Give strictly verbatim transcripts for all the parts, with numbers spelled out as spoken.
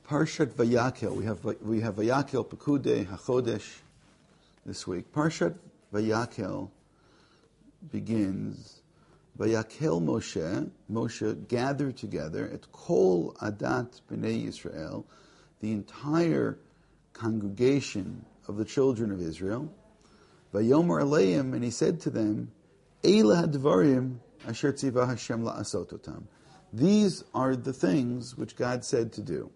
Parshat Vayakel. We have we have Vayakel Pekudei HaChodesh this week. Parshat Vayakel begins. Vayakel Moshe. Moshe gathered together at Kol Adat Bnei Yisrael, the entire congregation of the children of Israel. Vayomer Aleim, and he said to them, Eila Hadvarim Asher Tzivah Hashem La'asot Otam. These are the things which God said to do.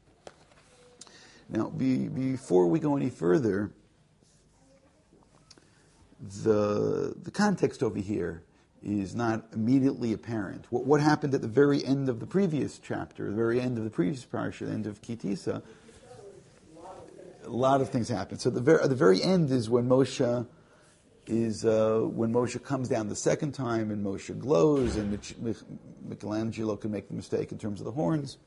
Now, be, before we go any further, the the context over here is not immediately apparent. What, what happened at the very end of the previous chapter, the very end of the previous parsha, the end of Kitisa, a lot of things happen. So the very, at the very end is when Moshe is uh, when Moshe comes down the second time, and Moshe glows, and Mich- Mich- Michelangelo can make the mistake in terms of the horns.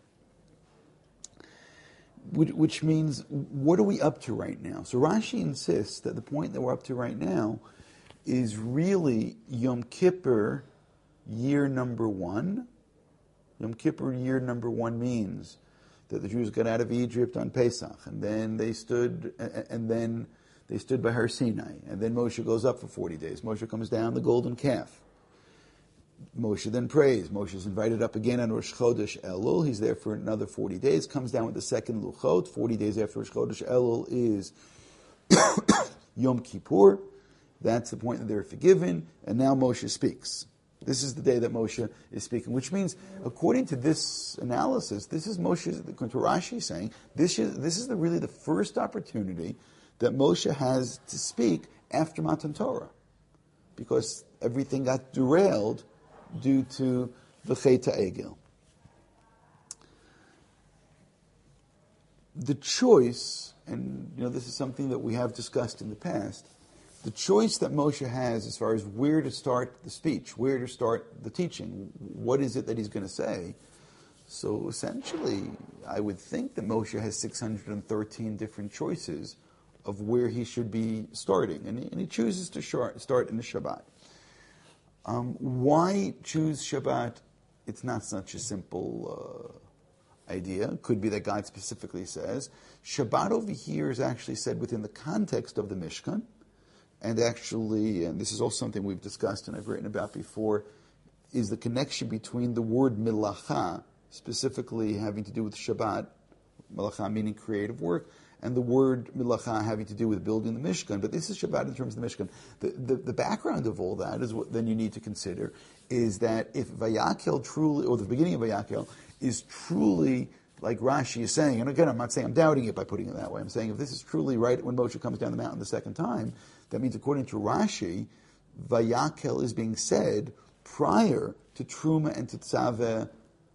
Which means, what are we up to right now? So Rashi insists that the point that we're up to right now is really Yom Kippur, year number one. Yom Kippur, year number one means that the Jews got out of Egypt on Pesach, and then they stood, and then they stood by Har Sinai, and then Moshe goes up for forty days. Moshe comes down the golden calf. Moshe then prays. Moshe is invited up again on Rosh Chodesh Elul. He's there for another forty days. Comes down with the second Luchot. forty days after Rosh Chodesh Elul is Yom Kippur. That's the point that they're forgiven. And now Moshe speaks. This is the day that Moshe is speaking, which means, according to this analysis, this is Moshe, according to Rashi, saying this is this is the, really the first opportunity that Moshe has to speak after Matan Torah, because everything got derailed due to the Chet HaEgel. The choice, and you know this is something that we have discussed in the past, the choice that Moshe has as far as where to start the speech, where to start the teaching, what is it that he's going to say. So essentially, I would think that Moshe has six hundred thirteen different choices of where he should be starting, and he, and he chooses to start in the Shabbat. Um, why choose Shabbat? It's not such a simple uh, idea. It could be that God specifically says. Shabbat over here is actually said within the context of the Mishkan. And actually, and this is also something we've discussed and I've written about before, is the connection between the word milacha, specifically having to do with Shabbat, milacha meaning creative work, and the word milacha having to do with building the Mishkan. But this is Shabbat in terms of the Mishkan. The, the, the background of all that is what then you need to consider, is that if Vayakel truly, or the beginning of Vayakel, is truly, like Rashi is saying, and again, I'm not saying I'm doubting it by putting it that way, I'm saying if this is truly right when Moshe comes down the mountain the second time, that means according to Rashi, Vayakel is being said prior to Truma and to Tzaveh,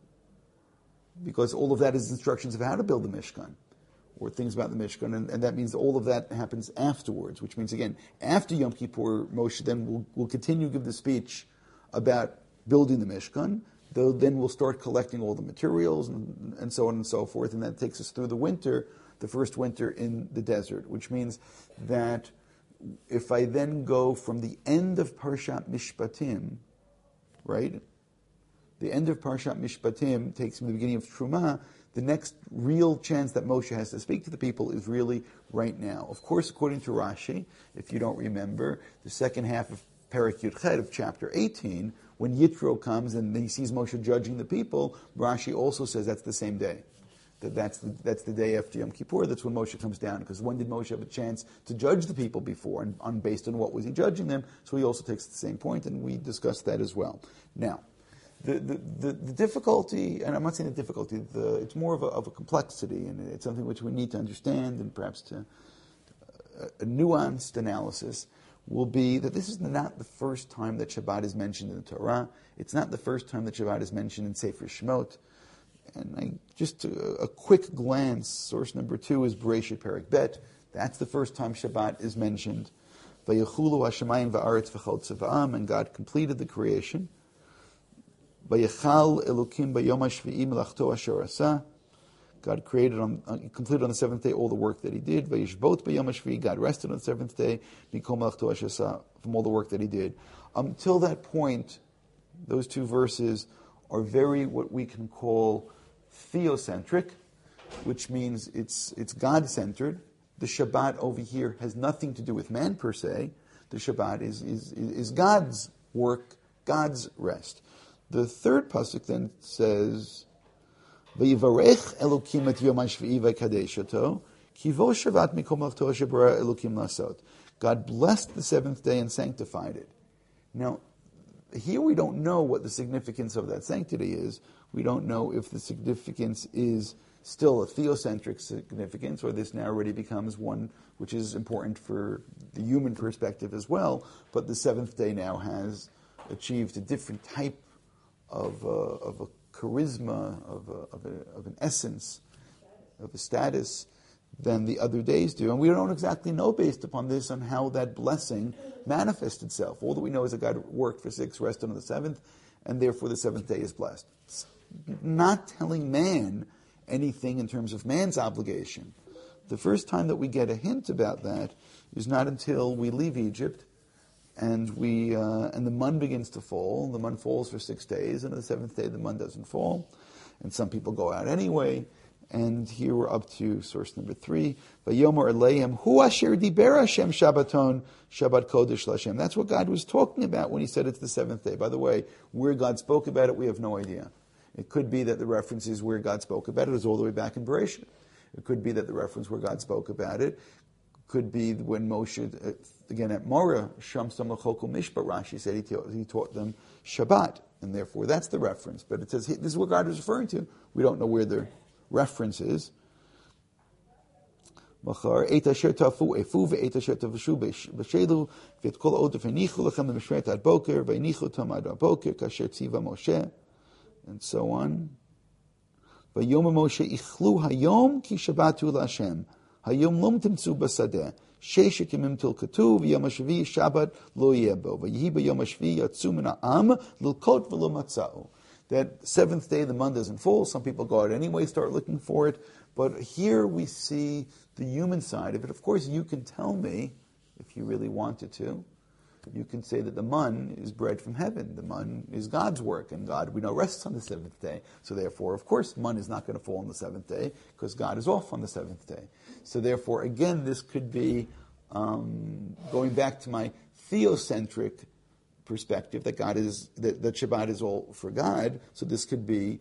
because all of that is instructions of how to build the Mishkan, or things about the Mishkan, and, and that means all of that happens afterwards, which means, again, after Yom Kippur, Moshe then will, will continue to give the speech about building the Mishkan, though then we'll start collecting all the materials, and, and so on and so forth, and that takes us through the winter, the first winter in the desert, which means that if I then go from the end of Parshat Mishpatim, right, the end of Parshat Mishpatim takes me to the beginning of Truma, the next real chance that Moshe has to speak to the people is really right now. Of course, according to Rashi, if you don't remember, the second half of Perek Yud Chet of chapter eighteen, when Yitro comes and he sees Moshe judging the people, Rashi also says that's the same day. That that's the, that's the day after Yom Kippur, that's when Moshe comes down, because when did Moshe have a chance to judge the people before, and on, based on what was he judging them? So he also takes the same point, and we discussed that as well. Now, The, the, the, the difficulty, and I'm not saying the difficulty, the, it's more of a, of a complexity, and it's something which we need to understand, and perhaps to a, a nuanced analysis will be that this is not the first time that Shabbat is mentioned in the Torah. It's not the first time that Shabbat is mentioned in Sefer Shemot. And I, just a, a quick glance, source number two is Bereshit Perek Bet. That's the first time Shabbat is mentioned. Vayechulu hashamayim va'aretz v'chol tziva'am, and God completed the creation. Vayechal Elokim bayom hashvi'i melachto asher asa. God created on, uh, completed on the seventh day all the work that He did. Vayishbot bayom hashvi'i. God rested on the seventh day. Mikol melachto asher asa, from all the work that He did. Until that point, those two verses are very what we can call theocentric. which means it's it's God-centered. The Shabbat over here has nothing to do with man per se. The Shabbat is is, is God's work, God's rest. The third pasuk then says, "V'yivarech Elokim et Yom HaShvi'i v'Kadeshato, Kivo Shabbat mikom malachto shebara Elokim lasot." God blessed the seventh day and sanctified it. Now, here we don't know what the significance of that sanctity is. We don't know if the significance is still a theocentric significance, or this now already becomes one which is important for the human perspective as well. But the seventh day now has achieved a different type of, uh, of a charisma, of, a, of, a, of an essence, of a status than the other days do. And we don't exactly know based upon this on how that blessing manifests itself. All that we know is that God worked for six, rested on the seventh, and therefore the seventh day is blessed. It's not telling man anything in terms of man's obligation. The first time that we get a hint about that is not until we leave Egypt and we uh, and the mun begins to fall. The mun falls for six days, and on the seventh day the mun doesn't fall. And some people go out anyway. And here we're up to source number three. Vayomer Aleim, Hu Asher Diber Hashem Shabbaton, Shabbat Kodesh Lashem. That's what God was talking about when he said it's the seventh day. By the way, where God spoke about it, we have no idea. It could be that the reference is where God spoke about it is all the way back in Bereshit. It could be that the reference where God spoke about it could be when Moshe, uh, again at Morah, Sham Samachokul Mishpat, Rashi said he taught, he taught them Shabbat, and therefore that's the reference. But it says, this is what God is referring to. We don't know where the reference is. Machar, Eit asher tafu efu ve'eit asher tavashu b'shelu v'et kol odef v'nichu lechem l'mishret ad boker v'nichu tam ad boker kasher tziva Moshe, and so on. Vayom Moshe ichlu hayom ki shabbatu l'Hashem hayom lom timtzu b'sadeh shesh yemim til katuv v'yom hashvi shabbat lo yeh bo v'yihi b'yom hashvi yatzu min ha'am l'lkot v'lo matzau. That seventh day the mun doesn't fall. Some people go out anyway, start looking for it. But here we see the human side of it. Of course, you can tell me, if you really wanted to, you can say that the mun is bread from heaven. The mun is God's work, and God, we know, rests on the seventh day. So therefore, of course, mun is not going to fall on the seventh day, because God is off on the seventh day. So therefore, again, this could be, um, going back to my theocentric perspective, that God is, that, that Shabbat is all for God. So this could be,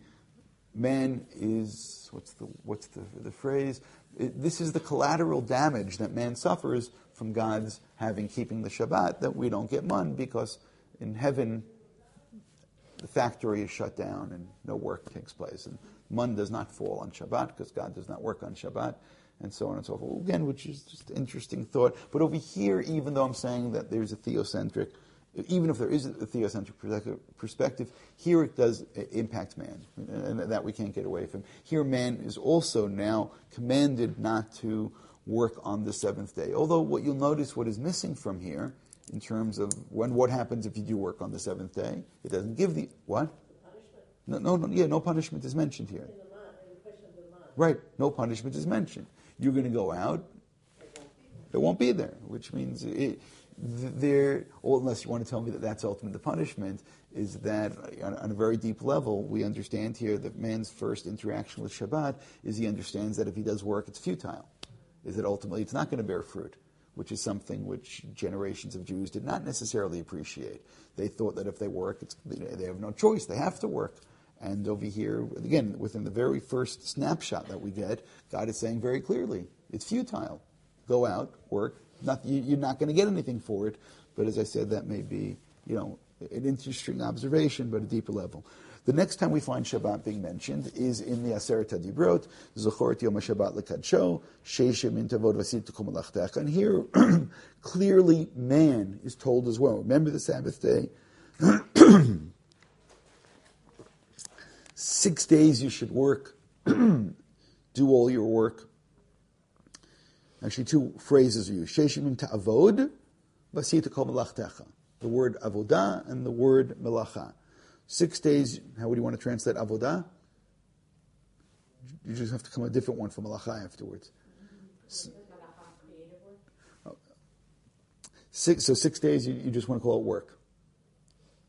man is, what's the what's the the phrase? It, this is the collateral damage that man suffers from God's having keeping the Shabbat, that we don't get mun, because in heaven the factory is shut down and no work takes place, and mun does not fall on Shabbat because God does not work on Shabbat, and so on and so forth. Again, which is just an interesting thought. But over here, even though I'm saying that there's a theocentric, even if there is a theocentric perspective, here it does impact man, and that we can't get away from. Here man is also now commanded not to work on the seventh day. Although what you'll notice, what is missing from here, in terms of when what happens if you do work on the seventh day, it doesn't give the, what? No, no, no, yeah, no punishment is mentioned here. Right, no punishment is mentioned. You're going to go out, it won't be there, which means it, there, or unless you want to tell me that that's ultimately the punishment, is that on, on a very deep level, we understand here that man's first interaction with Shabbat is he understands that if he does work, it's futile. Is that ultimately it's not going to bear fruit, which is something which generations of Jews did not necessarily appreciate. They thought that if they work, it's, they have no choice, they have to work. And over here, again, within the very first snapshot that we get, God is saying very clearly, it's futile. Go out, work. Not, you, you're not going to get anything for it. But as I said, that may be, you know, an interesting observation, but a deeper level. The next time we find Shabbat being mentioned is in the Aseret HaDibrot, Zochor Yom HaShabbat L'Kadsho, Sheishem Min Tavod Vasit Tukum Malachtecha. And here, clearly, man is told as well. Remember the Sabbath day. Six days you should work. Do all your work. Actually, two phrases are used. Sheishem Min Ta'avod Vasit Tukum Malachtecha. The word avodah and the word melacha. Six days, how would you want to translate avodah? You just have to come up with a different one for melacha afterwards. Six, so six days, you, you just want to call it work.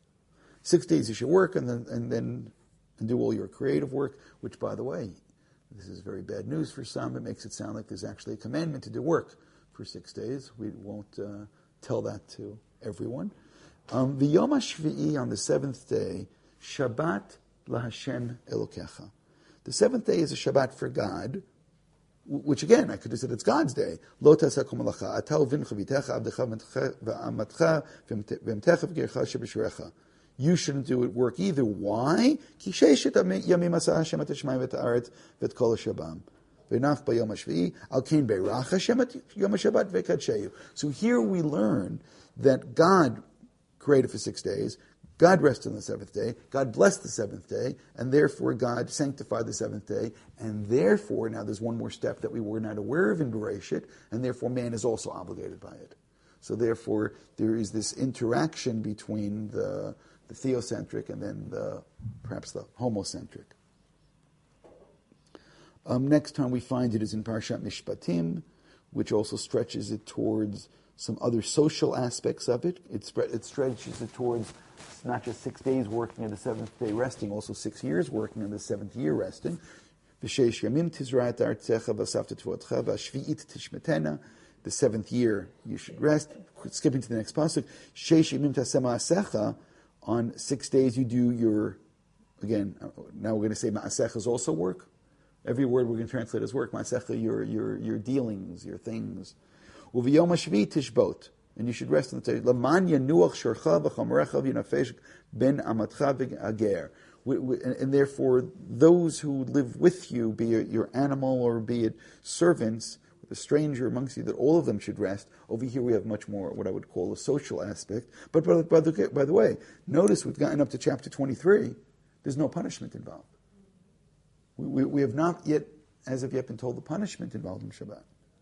Six days you should work and then and then and do all your creative work, which, by the way, This is very bad news for some. It makes it sound like there's actually a commandment to do work for six days. We won't uh, tell that to everyone. Um, V'yom hashvi'i, on the seventh day, Shabbat laHashem Elokecha. The seventh day is a Shabbat for God, which again, I could have said it's God's day. Lo taseh kol malacha, ata uvincha v'itecha avdecha v'amatcha v'emtecha v'gercha sheb'shurecha. You shouldn't do it work either. Why? Ki sheishet yamim asa Hashem et hashmayim v'et haaretz v'et kol hashabam. V'nach b'yom hashvi'i al kein beirach Hashem et yom hashabat v'kadsheyu. So here we learn that God created for six days, God rested on the seventh day, God blessed the seventh day, and therefore God sanctified the seventh day, and therefore, now there's one more step that we were not aware of in Bereshit, and therefore man is also obligated by it. So therefore, there is this interaction between the, the theocentric and then the, perhaps the homocentric. Um, next time we find it is in Parshat Mishpatim, which also stretches it towards some other social aspects of it. It, spread, it stretches it towards not just six days working and the seventh day resting, also six years working and the seventh year resting. The seventh year you should rest. Skipping to the next pasuk. On six days you do your, again, now we're going to say ma'asecha is also work. Every word we're going to translate as work. Ma'asecha, your, your, your dealings, your things. Uv'yom hashvi tishbot, and you should rest on the day. Laman yanuach shorcha v'chamerecha v'yinafesh ben amatcha v'ager. And therefore, those who live with you, be it your animal or be it servants, a stranger amongst you, that all of them should rest. Over here we have much more what I would call a social aspect. But by the, by the, by the way, notice we've gotten up to chapter twenty-three. There's no punishment involved. We, we, we have not yet, as of yet, been told the punishment involved in Shabbat.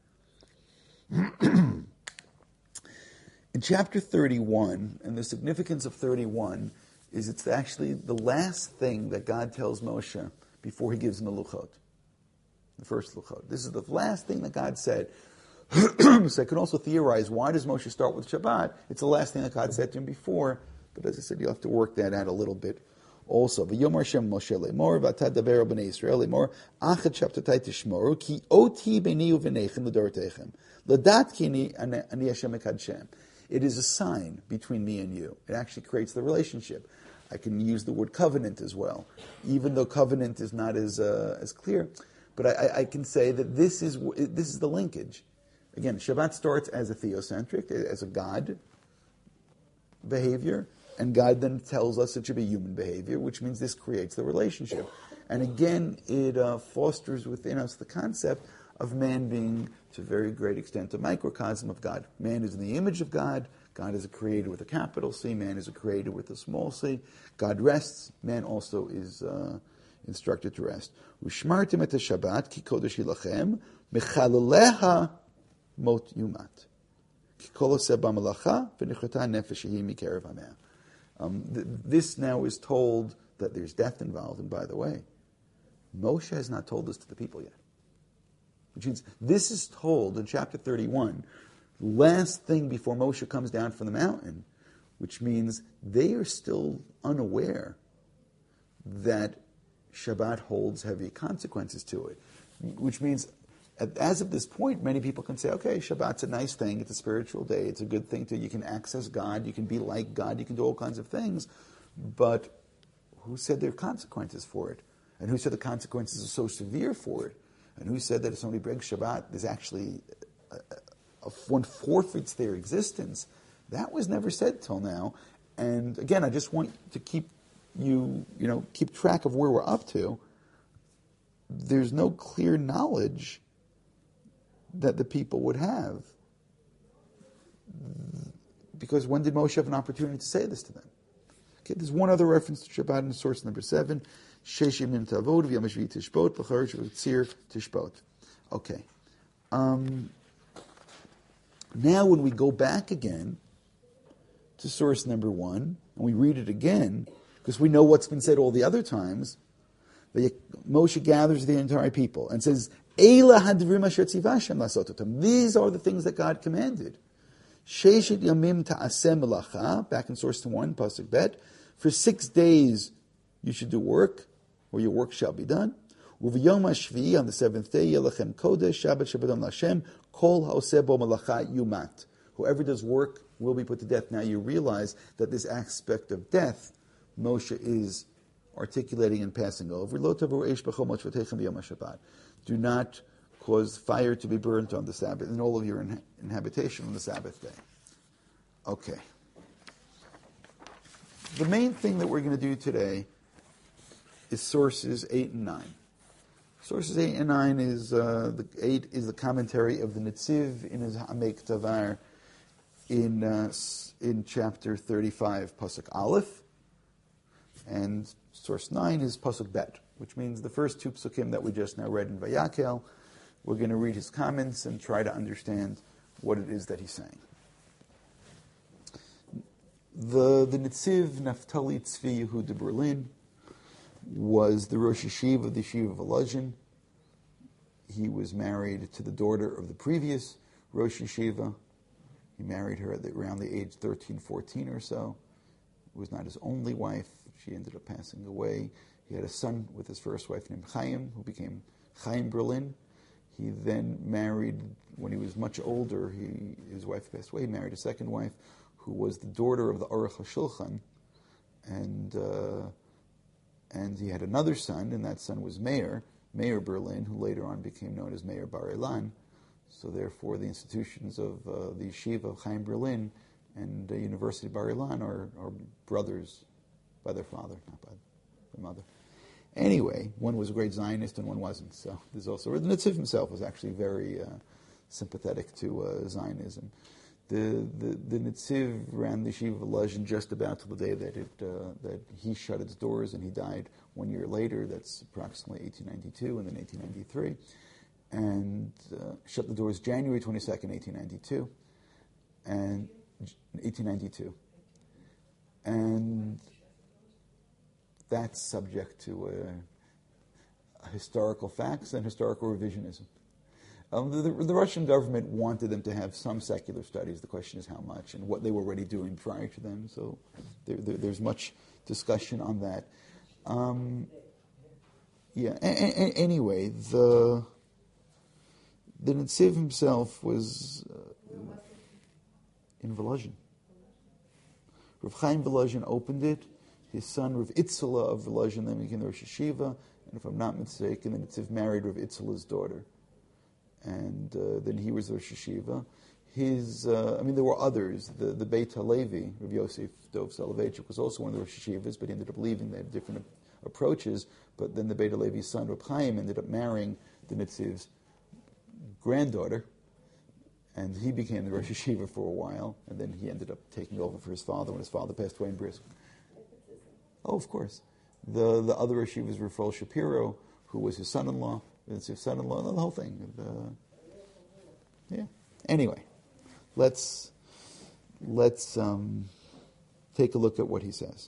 In chapter thirty-one, and the significance of thirty-one is it's actually the last thing that God tells Moshe before he gives him the Luchot. The first Luchot. This is the last thing that God said. So I can also theorize, why does Moshe start with Shabbat? It's the last thing that God said to him before, but as I said, you'll have to work that out a little bit also. V'yomar Hashem Moshe lemor, v'atad daber b'nei Yisrael lemor, achat shabtatai tishmoru, ki oti b'ni u'v'neichem l'dorotechem. L'dat ki ani Hashem ekadshem. It is a sign between me and you. It actually creates the relationship. I can use the word covenant as well, even though covenant is not as uh, as clear. But I, I can say that this is this is the linkage. Again, Shabbat starts as a theocentric, as a God behavior, and God then tells us it should be human behavior, which means this creates the relationship. And again, it uh, fosters within us the concept of man being, to a very great extent, a microcosm of God. Man is in the image of God. God is a creator with a capital C. Man is a creator with a small c. God rests. Man also is uh, instructed to rest. Ushmartim et Shabbat ki kodesh hilachem mechalaleha mot yumat ki kol oseh b'malacha v'nichata nefesh yehi mikerev hameh. Um, th- this now is told that there's death involved, and by the way, Moshe has not told this to the people yet. Which means this is told in chapter thirty-one, last thing before Moshe comes down from the mountain, which means they are still unaware that Shabbat holds heavy consequences to it. Which means, as of this point, many people can say, okay, Shabbat's a nice thing, it's a spiritual day, it's a good thing to, you can access God, you can be like God, you can do all kinds of things, but who said there are consequences for it? And who said the consequences are so severe for it? And who said that if somebody breaks Shabbat, there's actually a, a, one forfeits their existence? That was never said till now. And again, I just want to keep you, you know, keep track of where we're up to. There's no clear knowledge that the people would have. Because when did Moshe have an opportunity to say this to them? Okay, there's one other reference to Shabbat in source number seven. Okay. Um, now when we go back again to source number one, and we read it again, because we know what's been said all the other times, Moshe gathers the entire people and says, these are the things that God commanded. Back in source one, pasuk bet, for six days you should do work, or your work shall be done. Uv'yom hashvi'i, on the seventh day, yelachem kodesh, Shabbat Shabbaton Lashem, kol ha'oseh bo malacha yumat. Whoever does work will be put to death. Now you realize that this aspect of death, Moshe is articulating and passing over. Lo tavu eish b'chol moshvatechem b'yom ha'shabbat. Do not cause fire to be burnt on the Sabbath, in all of your in- inhabitation on the Sabbath day. Okay. The main thing that we're going to do today is sources eight and nine. Sources eight and nine is, uh, the eight is the commentary of the Netziv in his Hamek Tavar in, uh, in chapter thirty-five, Pasuk Aleph. And source nine is Pasuk Bet, which means the first two psukim that we just now read in Vayakel. We're going to read his comments and try to understand what it is that he's saying. The the Netziv Naftali Tzvi Yehuda Berlin was the Rosh Yeshiva of the Yeshiva of Volozhin. He was married to the daughter of the previous Rosh Yeshiva. He married her at the, around the age thirteen, fourteen or so. It was not his only wife. She ended up passing away. He had a son with his first wife named Chaim, who became Chaim Berlin. He then married, when he was much older, he, his wife passed away. He married a second wife, who was the daughter of the Aruch HaShulchan. And, uh, and he had another son, and that son was Meir, Meir Berlin, who later on became known as Meir Bar Ilan. So therefore, the institutions of uh, the Yeshiva of Chaim Berlin and uh, University Bar Ilan are, are brothers by their father, not by their mother. Anyway, one was a great Zionist and one wasn't. So there's also, the Netziv himself was actually very uh, sympathetic to uh, Zionism. The the, the Netziv ran the Yeshiva of Volozhin just about till the day that it uh, that he shut its doors, and he died one year later. That's approximately eighteen ninety-two, and then eighteen ninety-three, and uh, shut the doors January twenty-second, eighteen ninety-two, and eighteen ninety-two, and that's subject to uh, historical facts and historical revisionism. Um, the, the Russian government wanted them to have some secular studies. The question is how much and what they were already doing prior to them. So there, there, there's much discussion on that. Um, yeah. A- a- anyway, the the Netziv himself was uh, in Volozhin. Rav Chaim Volozhin opened it. His son, Rav Itzela of Volozhin, then became the Rosh Yeshiva. And if I'm not mistaken, the Netziv married Rav Itzela's daughter. And uh, then he was the Rosh Yeshiva. His, uh, I mean, there were others. The, the Beit HaLevi, Rav Yosef Dov Soloveitchik, was also one of the Rosh Yeshivas, but he ended up leaving. They had different approaches. But then the Beit HaLevi's son, Rav Chaim, ended up marrying the Netziv's granddaughter. And he became the Rosh Yeshiva for a while. And then he ended up taking over for his father when his father passed away in Brisk. Oh, of course. The the other Yeshivas were Rafael Shapiro, who was his son-in-law, his son-in-law, the whole thing. The, yeah. Anyway, let's let's um, take a look at what he says.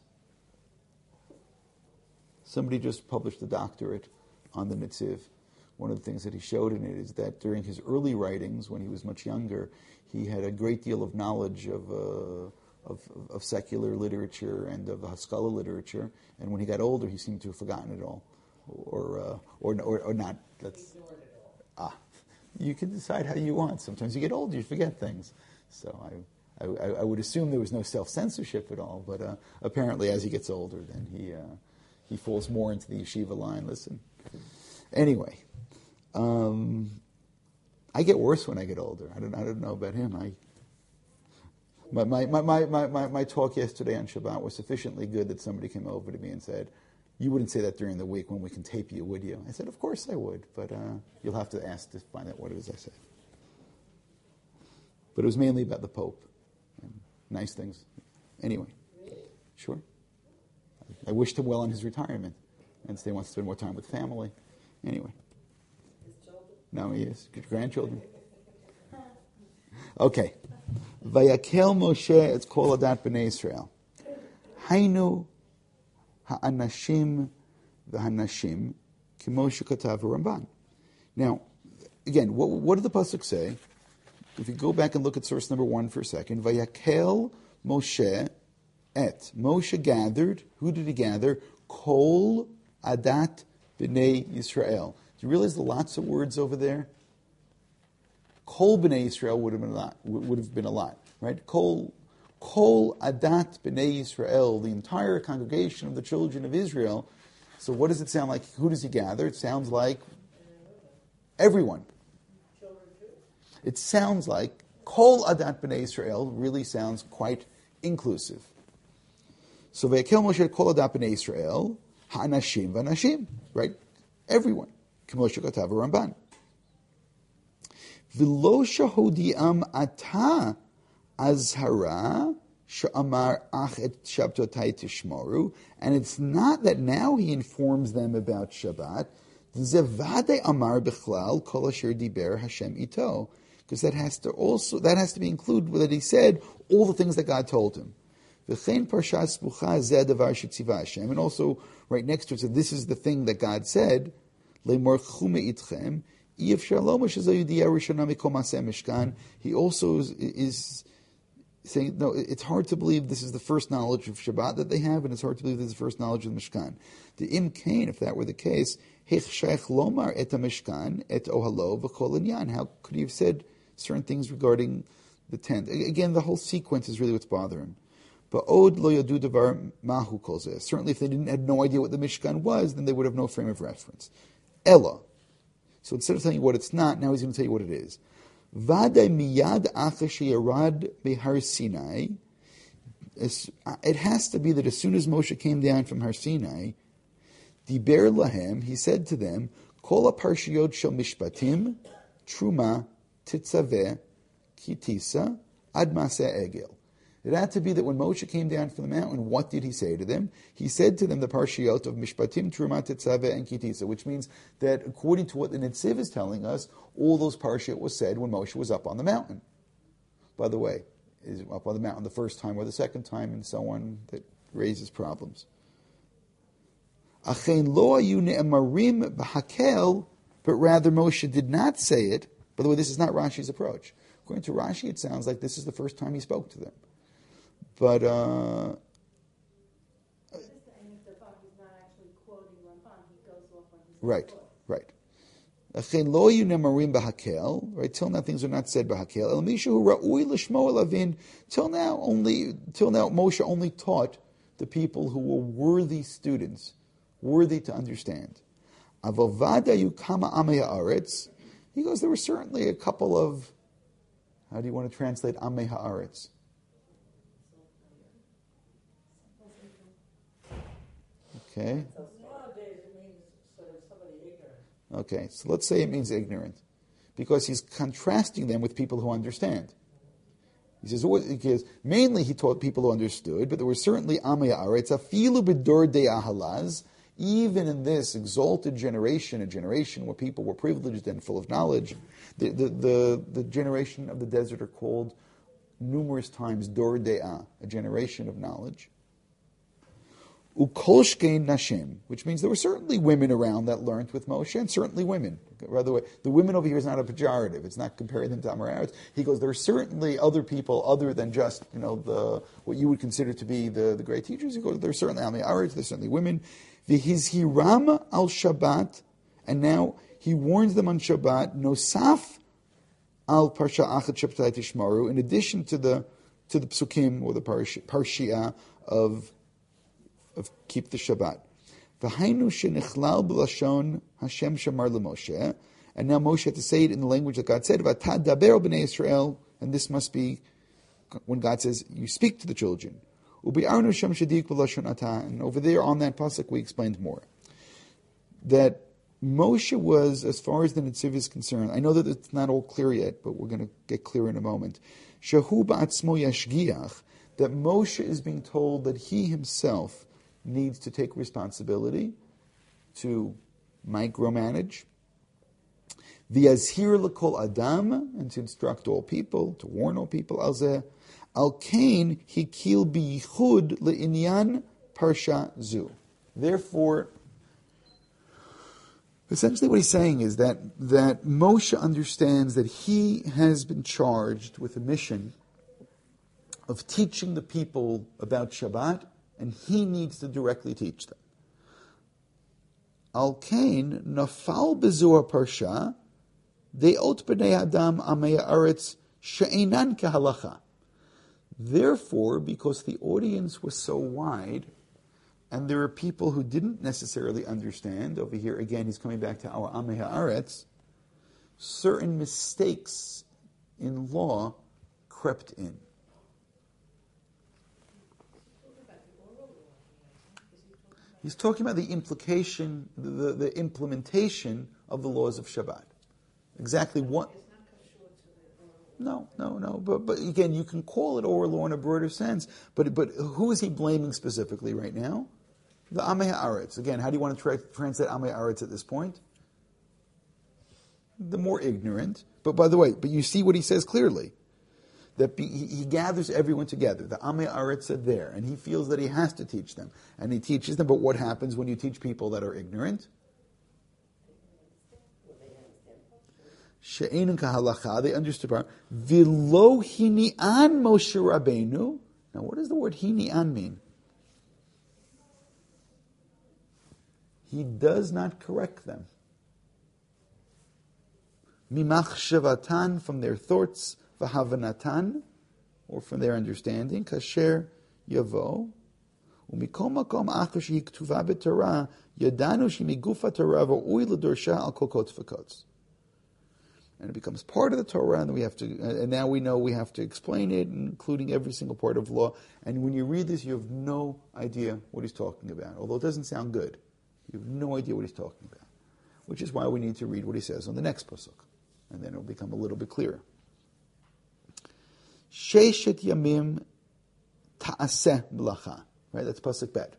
Somebody just published a doctorate on the Netziv. One of the things that he showed in it is that during his early writings, when he was much younger, he had a great deal of knowledge of. Uh, Of, of secular literature and of Haskalah literature, and when he got older, he seemed to have forgotten it all, or uh, or, or or not. That's ah, you can decide how you want. Sometimes you get older, you forget things. So I I, I would assume there was no self-censorship at all, but uh, apparently, as he gets older, then he uh, he falls more into the yeshiva line. Listen, anyway, um, I get worse when I get older. I don't I don't know about him. I. My, my, my, my, my, my talk yesterday on Shabbat was sufficiently good that somebody came over to me and said, you wouldn't say that during the week when we can tape you, would you? I said, of course I would, but uh, you'll have to ask to find out what it is I said. But it was mainly about the Pope and nice things. Anyway, sure. I wished him well on his retirement and so he wants to spend more time with family. Anyway. No, he is. Grandchildren. Okay. Vayakel Moshe, it's called Adat B'nai Israel. Hainu ha'anashim v'hanashim ki Moshe katav Ramban. Now, again, what, what did the pasuk say? If you go back and look at source number one for a second, Vayakel Moshe et. Moshe gathered. Who did he gather? Kol Adat b'nei Yisrael. Do you realize the lots of words over there? Kol b'nei Yisrael would have been a lot. Would have been a lot, right? Kol, kol adat b'nei Yisrael, the entire congregation of the children of Israel. So what does it sound like? Who does he gather? It sounds like everyone. It sounds like Kol Adat B'nai Israel really sounds quite inclusive. So Vayakel Moshe Kol Adat B'nai Israel Ha'anashim V'anashim, right? Everyone. K'moshe Katav Ramban. V'lo shahodiam ata azhara she'amar ach et shabtotai tishmoru, and it's not that now he informs them about Shabbat. Zevade amar bichlal kol asher diber Hashem ito. Because that has to also that has to be included that he said all the things that God told him. And also, right next to it, so this is the thing that God said. He also is, is saying, no, it's hard to believe this is the first knowledge of Shabbat that they have, and it's hard to believe this is the first knowledge of the Mishkan. The Im Kain, if that were the case, how could he have said certain things regarding the tent? Again, the whole sequence is really what's bothering. But od lo yadu davar mahu kol zeh. Certainly, if they didn't had no idea what the Mishkan was, then they would have no frame of reference. Ella. So instead of telling you what it's not, now he's going to tell you what it is. Vade miyad achash yarad behar Sinai. It has to be that as soon as Moshe came down from Har Sinai, Diber lahem, he said to them, Kol parshiyot shel mishpatim, truma, titzaveh, kitisa, ad maseh egel. It had to be that when Moshe came down from the mountain, what did he say to them? He said to them the parshiyot of mishpatim, truma, titzaveh, and kitisa, which means that according to what the Netziv is telling us, all those parshiyot was said when Moshe was up on the mountain. By the way, is up on the mountain the first time or the second time, and so on, that raises problems. Achein lo ayu ne'emarim b'hakel, but rather Moshe did not say it. By the way, this is not Rashi's approach. According to Rashi, it sounds like this is the first time he spoke to them. But uh, right, right. Achein lo ayu ne'emarim b'hakel. Right, till now things are not said b'hakel. El mishu ra'ui l'shmo elavin. Till now, only till now Moshe only taught the people who were worthy students. Worthy to understand. He goes, there were certainly a couple of, how do you want to translate Amei Haaretz? Okay. Okay, so let's say it means ignorant. Because he's contrasting them with people who understand. He says, because mainly he taught people who understood, but there were certainly Amei Haaretz, afilu b'dor de ahalaz, even in this exalted generation, a generation where people were privileged and full of knowledge, the, the, the, the generation of the desert are called numerous times Dor De'ah, a generation of knowledge. Ukolshkein Nashim, which means there were certainly women around that learned with Moshe, and certainly women. By the way, the women over here is not a pejorative. It's not comparing them to Amoraim. He goes, there are certainly other people other than just, you know, the what you would consider to be the, the great teachers. He goes, there are certainly Amoraim, there's certainly women. V'hizhiram al Shabbat, and now he warns them on Shabbat. Nosaf al parsha achat shabtai tishmaru, in addition to the to the psukim or the parshia of of keep the Shabbat. V'hainu shenichlal b'lashon Hashem shamar leMoshe, and now Moshe had to say it in the language that God said. V'atad daber b'nei Israel, and this must be when God says you speak to the children. And over there on that pasuk we explained more. That Moshe was, as far as the Netziv is concerned, I know that it's not all clear yet, but we're going to get clear in a moment. Shehu ba'atzmo yashgiach, that Moshe is being told that he himself needs to take responsibility to micromanage. V'yazhir l'kol adam, and to instruct all people, to warn all people, al zeh. Al kain hikil biyichud le'inyan parsha zu. Therefore, essentially what he's saying is that, that Moshe understands that he has been charged with a mission of teaching the people about Shabbat, and he needs to directly teach them. Al kain nafal bezu parsha deot b'nei adam amei haaretz she'einan kehalacha. Therefore, because the audience was so wide, and there are people who didn't necessarily understand, over here again he's coming back to our Amei Haaretz, certain mistakes in law crept in. He's talking about the implication, the, the implementation of the laws of Shabbat. Exactly what... No, no, no. But but again, you can call it oral law in a broader sense. But but who is he blaming specifically right now? The Amei Haaretz. Again, how do you want to tra- translate Amei Haaretz at this point? The more ignorant. But by the way, but you see what he says clearly. That be, he, he gathers everyone together. The Amei Haaretz are there, and he feels that he has to teach them. And he teaches them, but what happens when you teach people that are ignorant? She'enin kahalacha, they understood. V'lo hini'an Moshe Rabbeinu. Now, what does the word hini'an mean? He does not correct them. Mimachshavatan, from their thoughts, v'havanatan, or from their understanding, kasher yavo. Umikol makom achar shehi ktuva b'Torah, yadanu shemigufa Torah v'oi l'dorsha al kol kotz v'kotz. And it becomes part of the Torah, and we have to. And now we know we have to explain it, including every single part of law. And when you read this, you have no idea what he's talking about. Although it doesn't sound good, you have no idea what he's talking about. Which is why we need to read what he says on the next pasuk, and then it'll become a little bit clearer. Sheishet yamim ta'aseh melacha. Right, that's pasuk bet.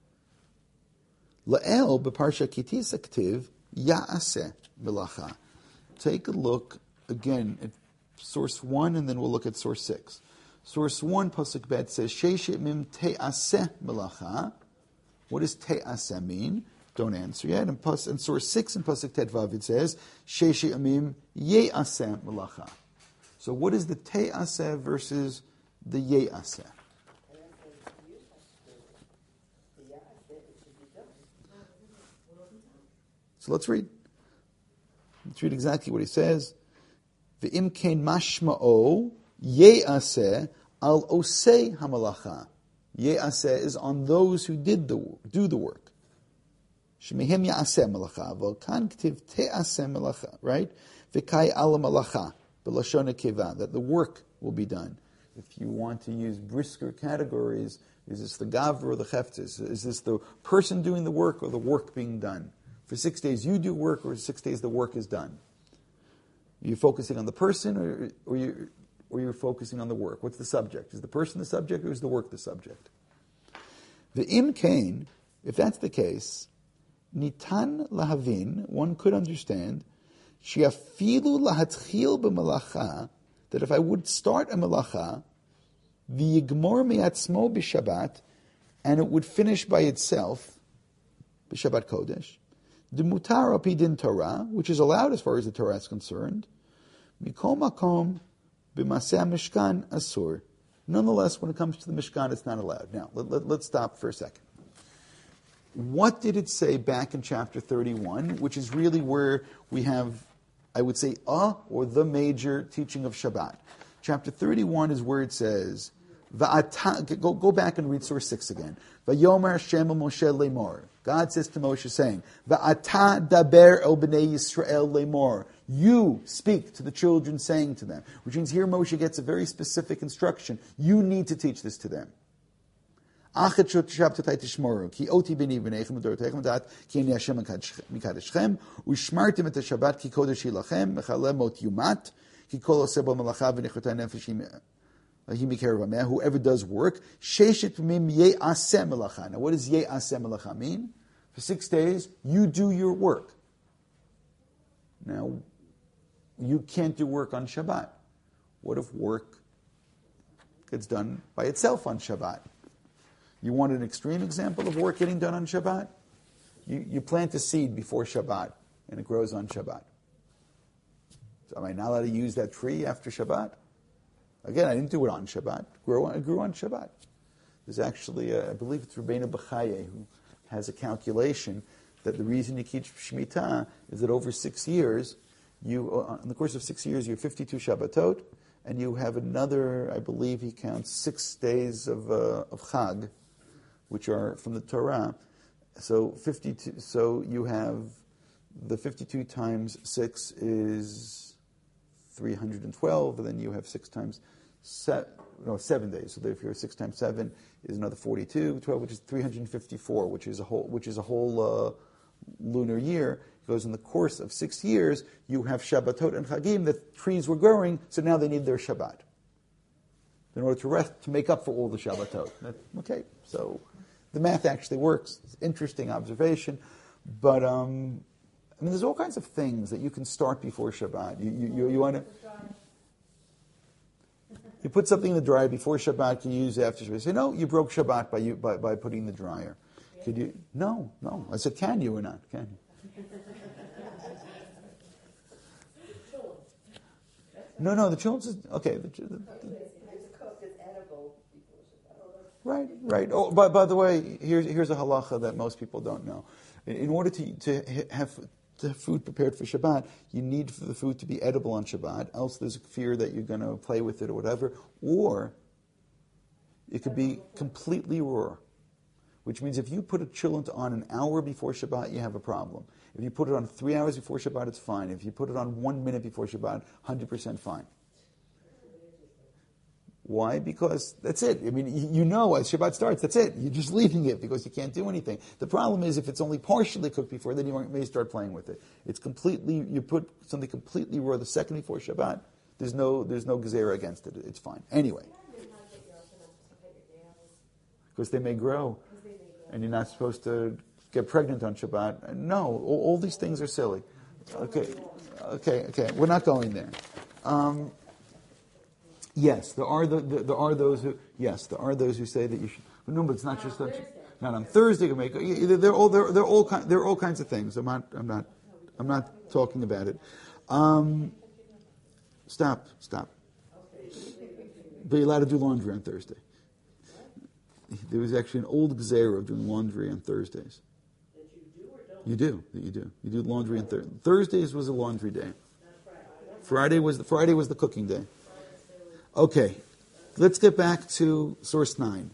La'el beparsha kitisa ktiv ya'aseh melacha. Take a look again at source one, and then we'll look at source six. Source one, pasuk bet says, "Sheish mim te'aseh melacha." What does te'aseh mean? Don't answer yet. And, pas, and source six in pasuk tetvav it says, "Sheish mim ye'aseh melacha." So, what is the te'aseh versus the ye'aseh? So let's read. Let's read exactly what he says. V'im kein mashma'o ye'aseh al osei hamalacha. Ye'aseh is on those who did the do the work. Shemehem ya'aseh malacha. V'kan k'tiv te'aseh malacha. Right? V'kai ala malacha. B'lashon nekeva. That the work will be done. If you want to use brisker categories, is this the gavra or the cheftis? Is this the person doing the work or the work being done? For six days you do work, or six days the work is done. Are you focusing on the person, or, or, you, or you're focusing on the work? What's the subject? Is the person the subject, or is the work the subject? The im kain, if that's the case, nitan lahavin, one could understand, shiafilu lahatchil b'malacha, that if I would start a malacha, v'yigmor me'atzmo b'shabbat, and it would finish by itself, b'shabbat kodesh, the mutar apidin Torah, which is allowed as far as the Torah is concerned, mikol makom b'maseh mishkan asur. Nonetheless, when it comes to the Mishkan, it's not allowed. Now, let, let, let's stop for a second. What did it say back in chapter thirty-one, which is really where we have, I would say, a or the major teaching of Shabbat? Chapter thirty-one is where it says, Va'ata, go, go back and read source six again. Vayomer Hashem el Moshe lemor. God says to Moshe, saying, Va'ata daber el b'nei Yisrael lemor. You speak to the children, saying to them. Which means here Moshe gets a very specific instruction. You need to teach this to them. Achet shabtatai tishmoru, ki oti b'ni b'neichem l'dorotechem dat, ki ani Hashem mikadeshchem, u'shmartem et ha-shabbat ki kodesh hilachem, mechalem mot yumat, ki kol oseh bo malacha v'nechotah nefesh whoever does work, sheishet mim ye'aseh melacha. Now, what does ye'aseh melacha mean? For six days, you do your work. Now, you can't do work on Shabbat. What if work gets done by itself on Shabbat? You want an extreme example of work getting done on Shabbat? You, you plant a seed before Shabbat, and it grows on Shabbat. So am I not allowed to use that tree after Shabbat? Again, I didn't do it on Shabbat. It grew on, it grew on Shabbat. There's actually, a, I believe it's Rabbeinu Bechaye who has a calculation that the reason you keep Shemitah is that over six years, you uh, in the course of six years, you have fifty-two Shabbatot, and you have another, I believe he counts, six days of uh, of Chag, which are from the Torah. So fifty-two. So you have the fifty-two times six is three hundred twelve, and then you have six times seven, no, seven days. So if you're six times seven is another forty-two, twelve, which is three hundred fifty-four, which is a whole, which is a whole uh, lunar year. Because in the course of six years, you have Shabbatot and Chagim, the trees were growing, so now they need their Shabbat in order to rest, to make up for all the Shabbatot. That, okay, so the math actually works. It's an interesting observation, but um, I mean, there's all kinds of things that you can start before Shabbat. You you, you, you want to you put something in the dryer before Shabbat. You use after Shabbat. You say no, you broke Shabbat by you by, by putting in the dryer. Could you? No, no. I said, can you or not? Can you? No, no, the children's is, okay. The, the, the, right, right. Oh, by, by the way, here's, here's a halacha that most people don't know. In, in order to, to have to have food prepared for Shabbat, you need for the food to be edible on Shabbat, else there's a fear that you're going to play with it or whatever, or it could be completely raw, which means if you put a chillent on an hour before Shabbat, you have a problem. If you put it on three hours before Shabbat, it's fine. If you put it on one minute before Shabbat, one hundred percent fine. Why? Because that's it. I mean, you know as Shabbat starts, that's it. You're just leaving it because you can't do anything. The problem is if it's only partially cooked before, then you may start playing with it. It's completely, you put something completely raw the second before Shabbat, there's no there's no gezerah against it. It's fine. Anyway. Because they may grow. And you're not supposed to get pregnant on Shabbat. No, all, all these things are silly. Okay, okay, okay. We're not going there. Um, yes, there are the, the, there are those who yes, there are those who say that you should. But no, but it's not just on, not on Thursday. You make they're all they're, they're all they're all kinds of things. I'm not I'm not I'm not talking about it. Um, stop, stop. But you're allowed to do laundry on Thursday. There was actually an old gezerah of doing laundry on Thursdays. That you do or don't? You do. That you do. You do laundry on Thursdays. Thursdays was a laundry day. Friday was the Friday was the cooking day. Okay, let's get back to source nine.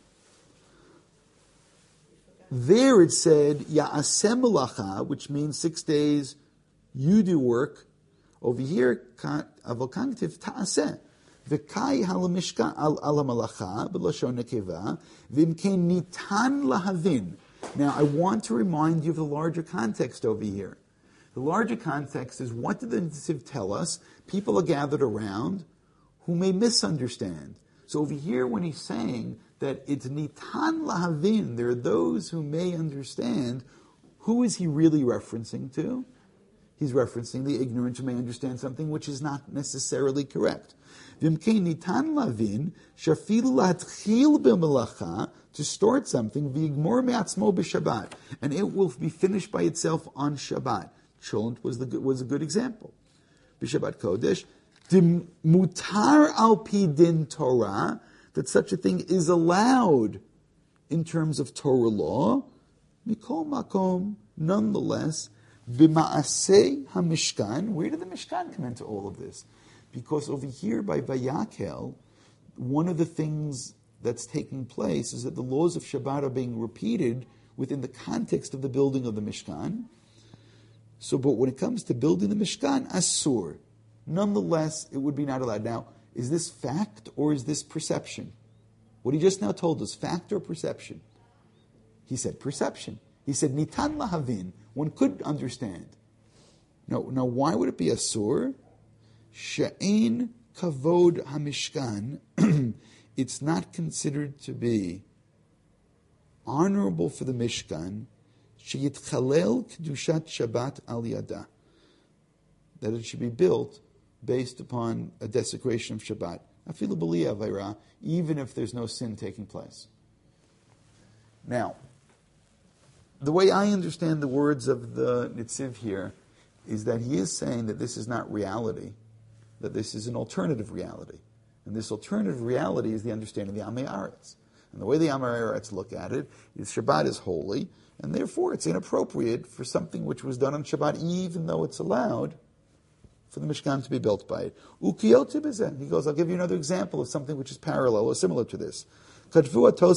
There it said Ya'aseh melacha, which means six days you do work. Over here, avokantiv ta'aseh. V'kai halamishka al alamalacha b'lashon nekeva v'imkein nitan lahavin. Now, I want to remind you of the larger context over here. The larger context is, what did the Nitziv tell us? People are gathered around who may misunderstand. So over here, when he's saying that it's nitan lahavin, there are those who may understand, who is he really referencing to? He's referencing the ignorant who may understand something which is not necessarily correct. V'imkein nitan lavin shafilu latchil b'melacha, to start something, v'yigmor me'atzmo b'Shabbat, and it will be finished by itself on Shabbat. Cholent was the was a good example. B'Shabbat Kodesh, mutar al pi din Torah, that such a thing is allowed in terms of Torah law. Mikol makom, nonetheless, b'ma'aseh hamishkan. Where did the Mishkan come into all of this? Because over here by Vayakel, one of the things that's taking place is that the laws of Shabbat are being repeated within the context of the building of the Mishkan. So, but when it comes to building the Mishkan, asur. Nonetheless, it would be not allowed. Now, is this fact or is this perception? What he just now told us, fact or perception? He said perception. He said nitan lahavin. One could understand. Now, now why would it be asur? She'ein kavod hamishkan. It's not considered to be honorable for the Mishkan. Sheyitchalel kedushat Shabbat al yada. That it should be built based upon a desecration of Shabbat. Afilu b'li avera, even if there's no sin taking place. Now, the way I understand the words of the Nitziv here is that he is saying that this is not reality, that this is an alternative reality. And this alternative reality is the understanding of the Amei Aretz. And the way the Amei Aretz look at it is Shabbat is holy, And therefore, it's inappropriate for something which was done on Shabbat, even though it's allowed, for the Mishkan to be built by it. Ukiyot b'zeh. He goes, I'll give you another example of something which is parallel or similar to this. According to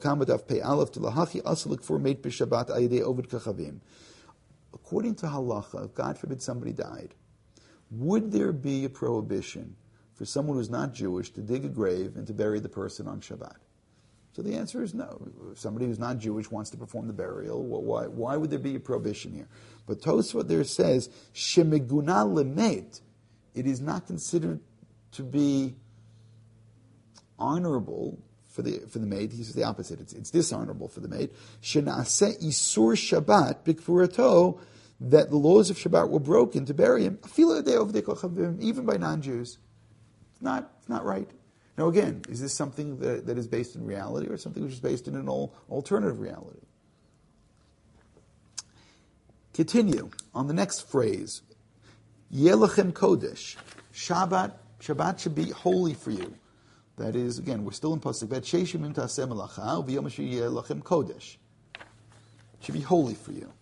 halacha, if God forbid somebody died, would there be a prohibition for someone who's not Jewish to dig a grave and to bury the person on Shabbat? So the answer is no. If somebody who's not Jewish wants to perform the burial, well, why, why would there be a prohibition here? But Tosfot there says, Shemeguna lemet, it is not considered to be honorable for the for the maid. He says the opposite. It's, it's dishonorable for the maid. Shenaseh isur Shabbat bikfurato, that the laws of Shabbat were broken to bury him, even by non-Jews. It's not, it's not right. Now again, is this something that, that is based in reality or something which is based in an all, alternative reality? Continue on the next phrase. Yelachem Kodesh. Shabbat, Shabbat should be holy for you. That is, again, we're still in Pasuk. Bet Sheshim Taseh Melacha V'Yom Yelachem Kodesh. It should be holy for you.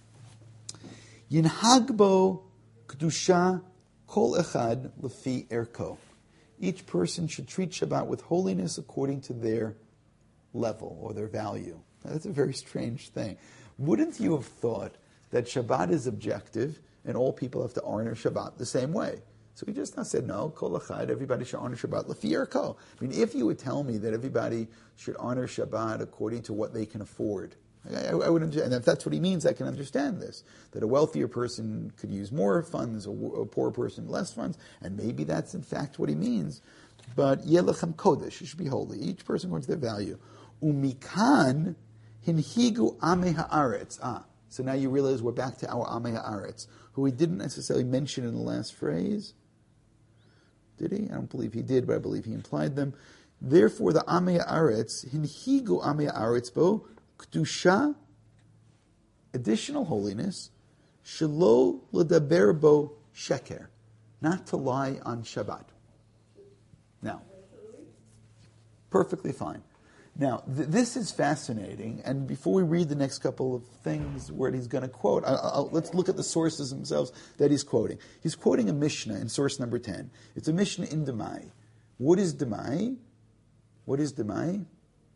Yinhagbo Kedusha Kol Echad Lefi Erko. Each person should treat Shabbat with holiness according to their level or their value. Now, that's a very strange thing. Wouldn't you have thought that Shabbat is objective and all people have to honor Shabbat the same way? So he just not said, no, kol achad, everybody should honor Shabbat lefi erko. I mean, if you would tell me that everybody should honor Shabbat according to what they can afford, I, I would understand. And if that's what he means, I can understand this. That a wealthier person could use more funds, a, a poor person less funds, and maybe that's in fact what he means. But Yelachem Kodesh, it should be holy. Each person according to their value. Umikan hinhigu ame haaretz. Ah, so now you realize we're back to our ame haaretz, who we didn't necessarily mention in the last phrase. Did he? I don't believe he did, but I believe he implied them. Therefore, the ame haaretz hinhigu ame haaretz bo. Kedusha, additional holiness, shelo l'daber bo sheker, not to lie on Shabbat. Now, perfectly fine. Now, th- this is fascinating, and before we read the next couple of things where he's going to quote, I'll, I'll, let's look at the sources themselves that he's quoting. He's quoting a Mishnah in source number ten. It's a Mishnah in Demai. What is Demai? What is Demai?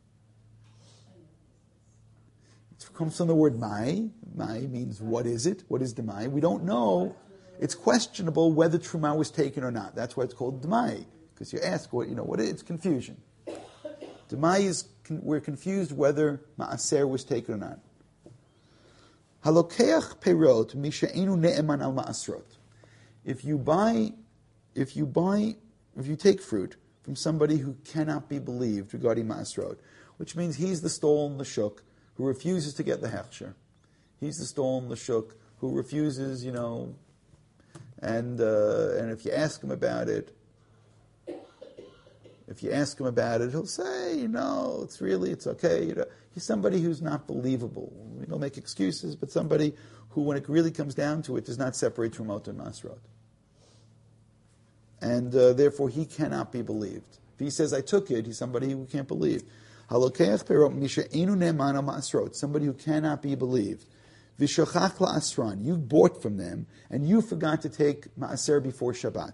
It comes from the word mai. Mai means what is it? What is demai? We don't know. It's questionable whether truma was taken or not. That's why it's called demai, because you ask what you know. What it's confusion. Demai is we're confused whether maaser was taken or not. Halokeach perot mishaenu ne'eman al maasrot. If you buy, if you buy, if you take fruit from somebody who cannot be believed regarding maasrot, which means he's the stall in the shuk who refuses to get the hechsher. He's the stall in the shuk who refuses, you know, and uh, and if you ask him about it, if you ask him about it, he'll say, you know, it's really, it's okay. You know, he's somebody who's not believable. We don't make excuses, but somebody who, when it really comes down to it, does not separate Trumot and Masrot. And uh, therefore, he cannot be believed. If he says, I took it, he's somebody who can't believe. Somebody who cannot be believed. You bought from them, and you forgot to take Ma'aser before Shabbat.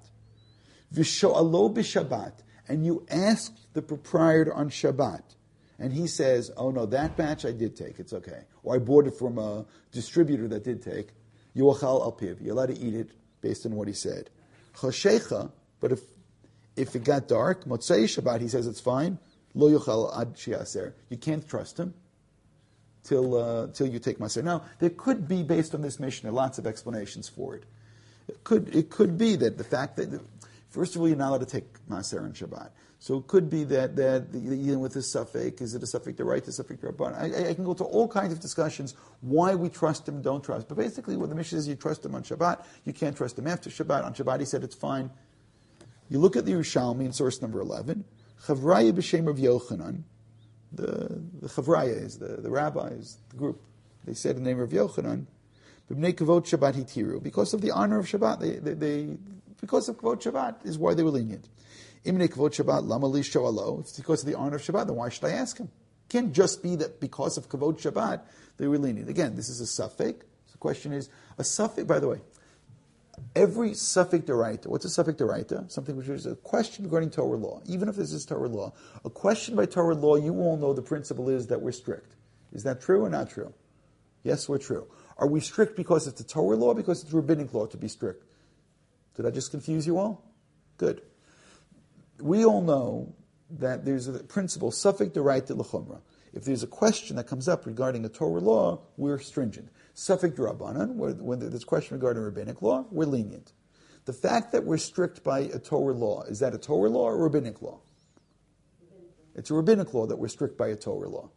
And you asked the proprietor on Shabbat, and he says, oh no, that batch I did take, it's okay. Or I bought it from a distributor that did take. Yuachal al piv, you're allowed to eat it based on what he said. Choshecha, but if if it got dark, Motzei Shabbat, he says it's fine. Lo yochal ad shiaser. You can't trust him till uh, till you take maser. Now, there could be, based on this Mishnah, lots of explanations for it. It could it could be that the fact that, first of all, you're not allowed to take maser on Shabbat. So it could be that that even with this suffix, is it a suffix the right, a suffix the rabban? I, I can go to all kinds of discussions why we trust him, don't trust. But basically, what the Mishnah says, you trust him on Shabbat, you can't trust him after Shabbat. On Shabbat, he said it's fine. You look at the Yerushalmi in source number eleven. Chavraya b'shem Rav Yochanan, the the Chavraya is the the rabbis, the group. They said the name of Yochanan, b'bnei kavod Shabbat hitiru, because of the honor of Shabbat. They, they, they because of kavod Shabbat is why they were lenient. Imnei kavod Shabbat lama li shoalo. If it's because of the honor of Shabbat, then why should I ask him? It can't just be that because of Kavod Shabbat, they were lenient. Again, this is a suffix. So the question is, a suffix, by the way, every suffix deraita, what's a suffix deraita? Something which is a question regarding Torah law. Even if this is Torah law, a question by Torah law, you all know the principle is that we're strict. Is that true or not true? Yes, we're true. Are we strict because it's a Torah law or because it's rabbinic law to be strict? Did I just confuse you all? Good. We all know that there's a principle, suffix deraita l'chumra. If there's a question that comes up regarding a Torah law, we're stringent. Suffix d'Rabbanan, when there's a question regarding rabbinic law, we're lenient. The fact that we're strict by a Torah law, is that a Torah law or a rabbinic law? It's a rabbinic law that we're strict by a Torah law.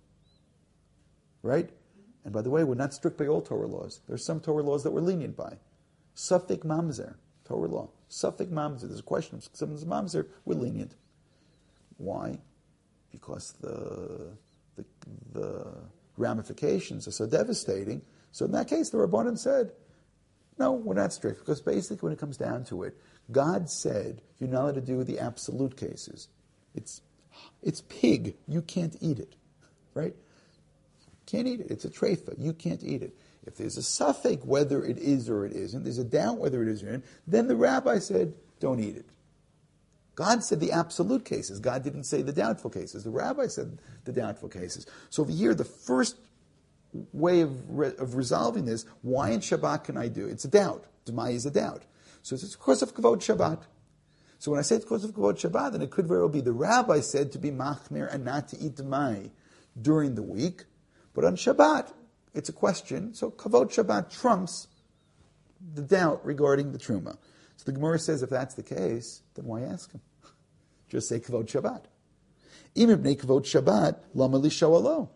Right? And by the way, we're not strict by all Torah laws. There's some Torah laws that we're lenient by. Suffix mamzer, Torah law. Suffix mamzer, there's a question of someone's mamzer, we're lenient. Why? Because the, the the ramifications are so devastating. So in that case, the Rabbanan said, no, we're not strict. Because basically when it comes down to it, God said you're not allowed to do the absolute cases. It's it's pig, you can't eat it. Right? Can't eat it. It's a treifa. You can't eat it. If there's a suffix whether it is or it isn't, there's a doubt whether it is or it isn't, then the rabbi said, don't eat it. God said the absolute cases. God didn't say the doubtful cases. The rabbi said the doubtful cases. So over here, the first way of, re- of resolving this, why in Shabbat can I do? It's a doubt. Demai is a doubt. So it's because of Kavod Shabbat. So when I say it's because of Kavod Shabbat, then it could very well be the rabbi said to be machmir and not to eat Demai during the week. But on Shabbat, it's a question. So Kavod Shabbat trumps the doubt regarding the Truma. So the Gemara says, if that's the case, then why ask him? Just say Kavod Shabbat. Im ibnei Kavod Shabbat, lama li shawalo.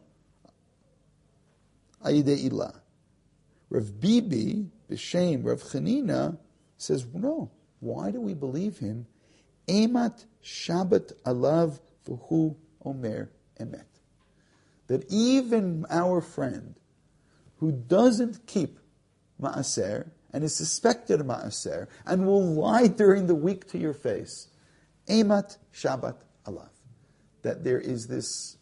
Ayidei ilah. Rav Bibi, b'shem Rav Chanina, says, no. Why do we believe him? Emat Shabbat alav v'hu omer emet. That even our friend who doesn't keep Ma'aser and is suspected of Ma'aser and will lie during the week to your face, Emat Shabbat Alav. That there is this,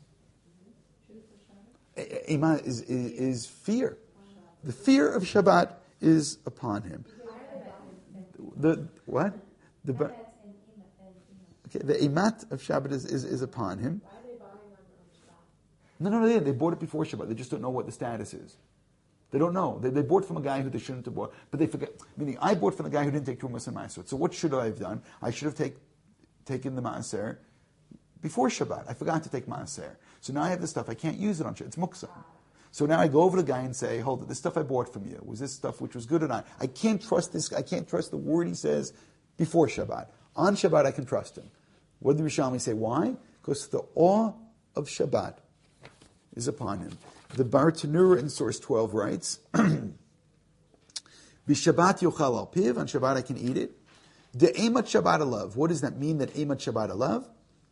Emat is, is, is fear. The fear of Shabbat is upon him. The what? The, okay, the Emat of Shabbat is, is, is upon him. No, no, no, they, they bought it before Shabbat. They just don't know what the status is. They don't know. They, they bought from a guy who they shouldn't have bought. But they forget. Meaning, I bought from the guy who didn't take Trumas and Maaser. So what should I have done? I should have take, taken the Maaser before Shabbat. I forgot to take Maaser. So now I have this stuff. I can't use it on Shabbat. It's Muksa. So now I go over to the guy and say, hold it, this stuff I bought from you, was this stuff which was good or not? I can't trust this. I can't trust the word he says before Shabbat. On Shabbat, I can trust him. What did the Rishonim say? Why? Because the awe of Shabbat is upon him. The Bar Tanura in source twelve writes, B'Shabbat yochal al piv, on Shabbat I can eat it. De emat Shabbat alav. What does that mean, that emat Shabbat alav?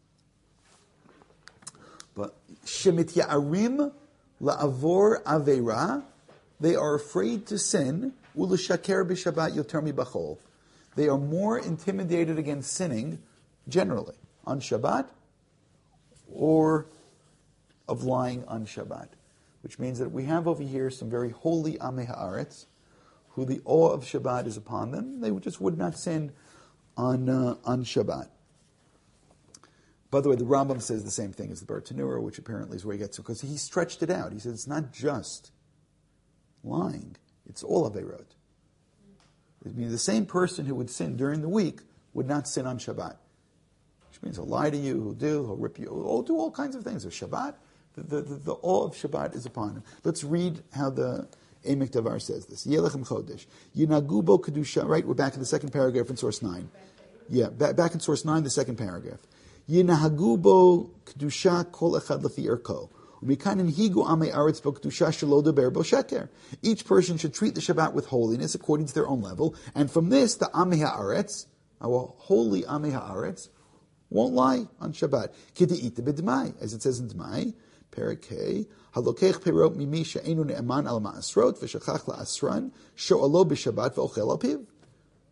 But shemit ya'arim la'avor aveira, they are afraid to sin, u'l'shaker b'Shabbat yoter mibachol. They are more intimidated against sinning, generally, on Shabbat, or of lying on Shabbat, which means that we have over here some very holy Amei Haaretz, who the awe of Shabbat is upon them. They just would not sin on uh, on Shabbat. By the way, the Rambam says the same thing as the Bar Tanura, which apparently is where he gets it, because he stretched it out. He said it's not just lying; it's all Aveirot. It means the same person who would sin during the week would not sin on Shabbat, which means he'll lie to you, he'll do, he'll rip you, he'll do all kinds of things. Of Shabbat. The, the, the awe of Shabbat is upon him. Let's read how the Emek Davar says this. Yelechem Chodesh. Yinagu bo kedusha. Right, we're back in the second paragraph in source nine. Yeah, back, back in source nine, the second paragraph. Yinahagu bo kedusha kol echad lefi erko. Umikanin higu amei aretz bo kedusha shelo deber bo sheker. Each person should treat the Shabbat with holiness according to their own level. And from this, the amei haaretz, our holy amei haaretz, won't lie on Shabbat. K'de'ita b'dmai, as it says in Dmai. Perakei, halokech perot mimi she'enu ne'eman al ma'asrot v'shachach la'asran sho'alo b'shabbat v'ochel al piv.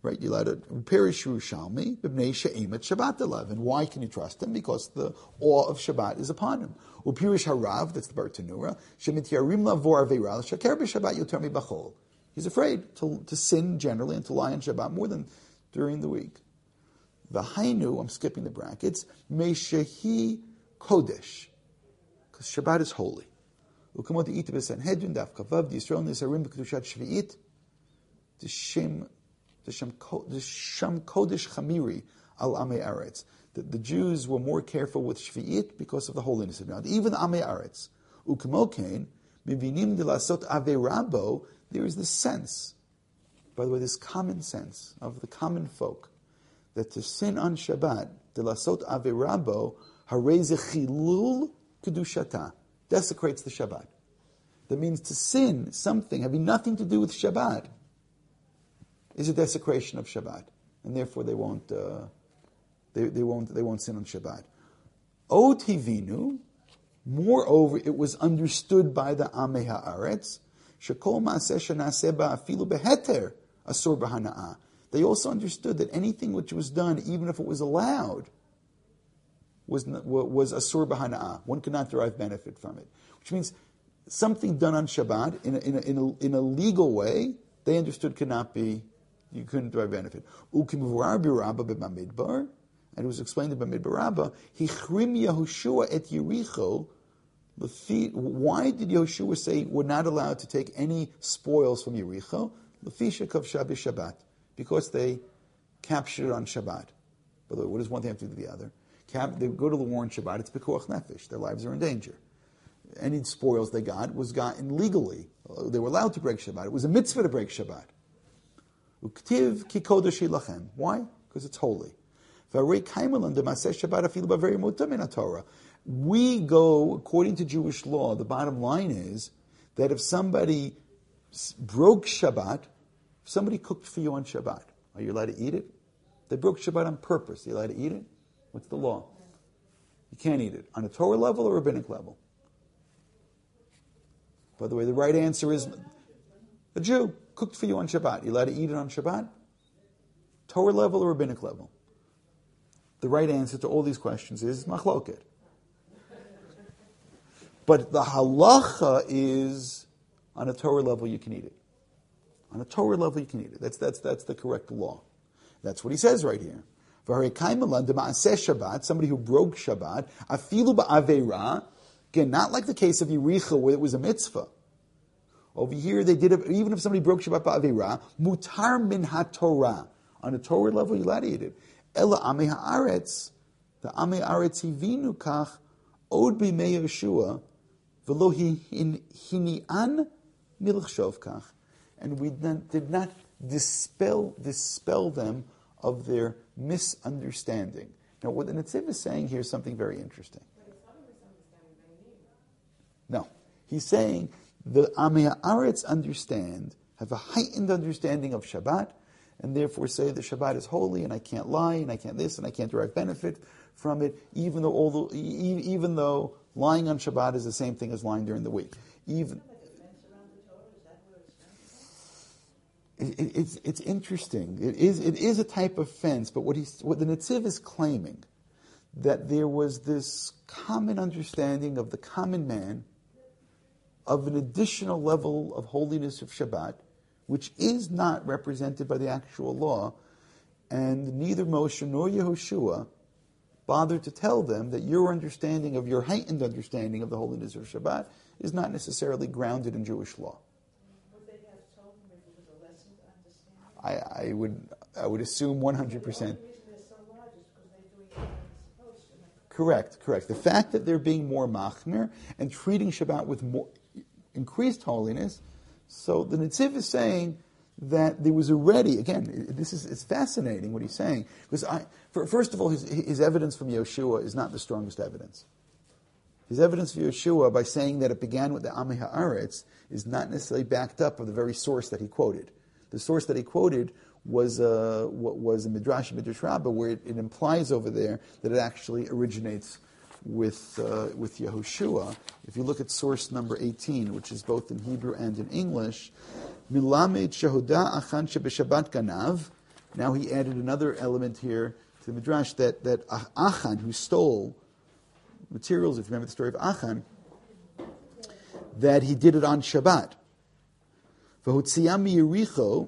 Right, you let it perish Yerushalmi, b'bnei she'emet Shabbat alav. And why can you trust him? Because the awe of Shabbat is upon him. Upirish harav, that's the Bartanura, shemit yarim lavor aveiral, shaker b'Shabbat yoter mi b'chol. He's afraid to, to sin generally and to lie on Shabbat more than during the week. V'hainu, I'm skipping the brackets, meishehi kodesh, because Shabbat is holy. Ukamot ita b'sanhedrin daf kavav d'Yisrael nisarim b'kedushat shvi'it d'shem The Sham Kodesh Chamiri al Amei Aretz. The Jews were more careful with Shvi'it because of the holiness of God. Even Amei Aretz. Ukmokein, Mivinim de lasot Averabo, there is this sense, by the way, this common sense of the common folk, that to sin on Shabbat, de lasot Averabo, hareze chilul kedushata, desecrates the Shabbat. That means to sin something having nothing to do with Shabbat is a desecration of Shabbat, and therefore they won't uh, they, they won't they won't sin on Shabbat. O tivinu, moreover, it was understood by the Amei Haaretz, shekol maaseh shenaseh ba'afilu beheter asur b'hana'ah. They also understood that anything which was done, even if it was allowed, was was asur b'hana'ah. One could not derive benefit from it, which means something done on Shabbat in a, in a, in a, in a legal way, they understood could not be. You couldn't derive benefit. And it was explained in Bamidbar Rabbah, Hichrim Yehoshua et Yericho. Why did Yehoshua say we're not allowed to take any spoils from Yericho? Lefisha kavsha b'Shabbat. Because they captured it on Shabbat. By the way, what does one thing have to do with the other? Cap, they go to the war on Shabbat, it's pekuach nefesh. Their lives are in danger. Any spoils they got was gotten legally. They were allowed to break Shabbat. It was a mitzvah to break Shabbat. Uktiv ki kodesh lachem. Why? Because it's holy. We go, according to Jewish law, the bottom line is that if somebody broke Shabbat, if somebody cooked for you on Shabbat, are you allowed to eat it? They broke Shabbat on purpose. Are you allowed to eat it? What's the law? You can't eat it. On a Torah level or rabbinic level? By the way, the right answer is a Jew cooked for you on Shabbat. You allowed to eat it on Shabbat? Torah level or rabbinic level? The right answer to all these questions is machloket. But the halacha is on a Torah level you can eat it. On a Torah level you can eat it. That's that's that's the correct law. That's what he says right here. Somebody who broke Shabbat, afilu ba'aveira, again, not like the case of Yericho where it was a mitzvah. Over here, they did it, even if somebody broke Shabbat ba'aveira, mutar min haTorah. On a Torah level, you're allowed to eat it. Ela amei haaretz, the amei haaretz hivinu kach, od b'mei Yeshua, v'lo hini'an milchshov kach. And we then did not dispel dispel them of their misunderstanding. Now, what the Netziv is saying here is something very interesting. No, he's saying the Amei Haaretz understand, have a heightened understanding of Shabbat, and therefore say the Shabbat is holy, and I can't lie, and I can't this, and I can't derive benefit from it, even though all the, even though lying on Shabbat is the same thing as lying during the week. Even it, it, it's it's interesting. It is it is a type of fence, but what he's what the Netziv is claiming, that there was this common understanding of the common man of an additional level of holiness of Shabbat, which is not represented by the actual law, and neither Moshe nor Yehoshua bothered to tell them that your understanding of your heightened understanding of the holiness of Shabbat is not necessarily grounded in Jewish law. Would they have told them if it was a lesson to understand? I, I would I would assume one hundred percent. The reason they're so large is because they're doing what they're supposed to. Correct, correct. The fact that they're being more machmir and treating Shabbat with more increased holiness, so the Netziv is saying that there was already, again, this is it's fascinating what he's saying, because I, for, first of all, his, his evidence from Yeshua is not the strongest evidence. His evidence for Yeshua, by saying that it began with the Amei Haaretz, is not necessarily backed up of the very source that he quoted. The source that he quoted was uh, what was a Midrash, Midrash Rabbah, where it, it implies over there that it actually originates with uh, with Yehoshua. If you look at source number eighteen, which is both in Hebrew and in English, Milamed Shehuda Achan Shebeshabbat Ganav, Now he added another element here to the Midrash that, that Achan, who stole materials, if you remember the story of Achan, that he did it on Shabbat. V'hotziyah miyericho,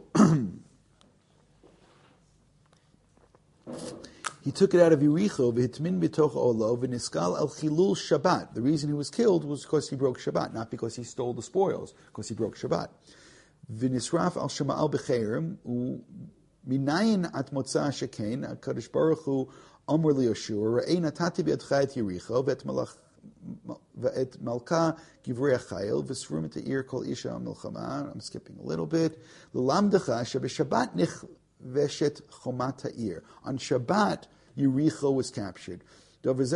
he took it out of Yericho, v'hitmin b'toch olo, v'niskal al chilul Shabbat. The reason he was killed was because he broke Shabbat, not because he stole the spoils, because he broke Shabbat. V'nisraf al Shema'al b'cheirim, minayin at motzah shekain, HaKadosh Baruch Hu Omer liYoshua, Ra'ei natati b'yadcha et Yericho, v'et malach v'et malka givrei achayil, v'srum et ha'ir kol isha milchama. I'm skipping a little bit. L'lamdecha sheb'Shabbat nichveshet chomat ha'ir. On Shabbat, Yericho was captured. This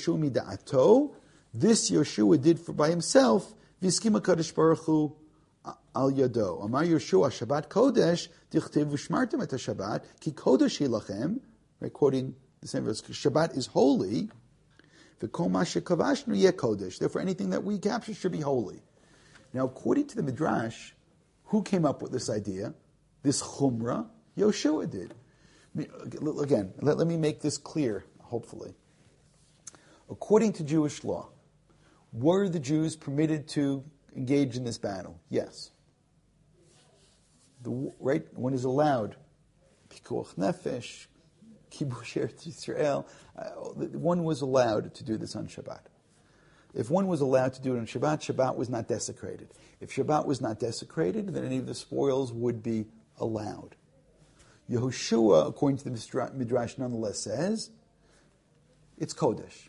Yeshua did for by himself. V'skim HaKadosh Baruch Hu al yado. Amar Yeshua Shabbat Kodesh dichtiv v'shmartem et Shabbat ki Kodesh hi lachem. Right, quoting the same verse. Shabbat is holy. V'kol ma shekavashnu yeh Kodesh. Therefore, anything that we capture should be holy. Now, according to the Midrash, who came up with this idea? This chumrah, Yeshua did. Again, let, let me make this clear, hopefully. According to Jewish law, were the Jews permitted to engage in this battle? Yes. The, right? One is allowed. Pikuach nefesh, kibush Eretz Yisrael. One was allowed to do this on Shabbat. If one was allowed to do it on Shabbat, Shabbat was not desecrated. If Shabbat was not desecrated, then any of the spoils would be allowed. Yehoshua, according to the Midrash, nonetheless says, it's Kodesh.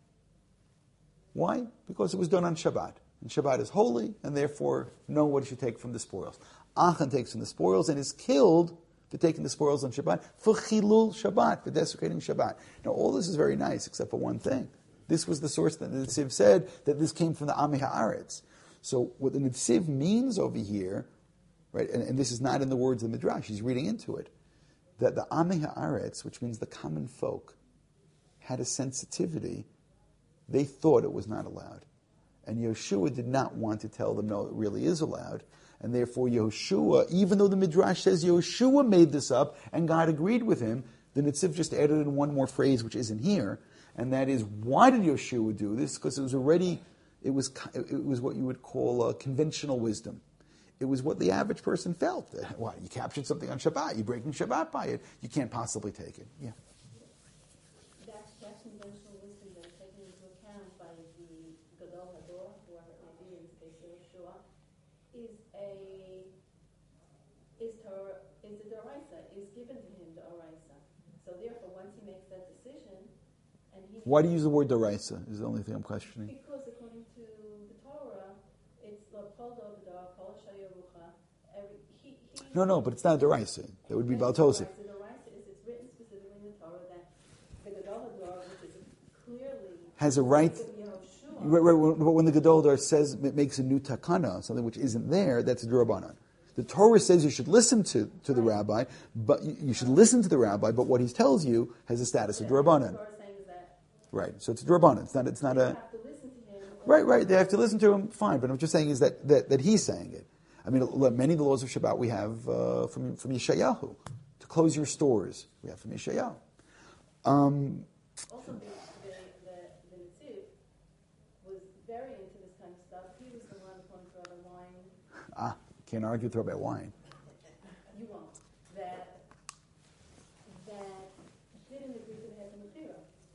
Why? Because it was done on Shabbat. And Shabbat is holy, and therefore no one should take from the spoils. Achan takes from the spoils and is killed for taking the spoils on Shabbat, for chilul Shabbat, for desecrating Shabbat. Now all this is very nice, except for one thing. This was the source that the Netziv said, that this came from the Amei Haaretz. So what the Netziv means over here, right, and, and this is not in the words of the Midrash, he's reading into it, that the Amei Haaretz, which means the common folk, had a sensitivity. They thought it was not allowed. And Yeshua did not want to tell them, no, it really is allowed. And therefore Yeshua, even though the Midrash says Yeshua made this up and God agreed with him, the Netziv just added in one more phrase which isn't here, and that is, why did Yeshua do this? Because it was already, it was it was what you would call uh, conventional wisdom. It was what the average person felt. Why? You captured something on Shabbat, you're breaking Shabbat by it, you can't possibly take it. Yeah. That's, that's conventional wisdom that's taken into account by the Gadol Hador, who are maybe in the case of Yeshua, is a is Torah, is a Doraisa, is given to him the Oraisa. So therefore, once he makes that decision, and he why do you use the word Doraisa? Is the only thing I'm questioning. Because according to the Torah, it's the Poldo Gadol, Kol Shayarucha. Every he, he No, no, but it's not Doraisa. That would be Baal Tosef. The Doraisa is it's written specifically in the Torah that the Gadol Hador, which is clearly has a right. Yehoshua, Right, right, but when the Gadol Hador says it makes a new takana, something which isn't there, that's a D'Rabbanan. The Torah says you should listen to, to the rabbi, but you, you should listen to the rabbi, but what he tells you has a status of D'Rabbanan. Right, so it's D'Rabbanan. It's not. It's not a. Right, right. They have to listen to him. Fine, but I'm just saying is that that, that he's saying it. I mean, many of the laws of Shabbat we have uh, from from Yeshayahu. To close your stores, we have from Yeshayahu. Um, also, the the the, the Netziv was very into this kind of stuff. He was the one who throw the wine. ah, can't argue with Rabbi Wine. You won't. That that didn't agree to the Heter Mechira.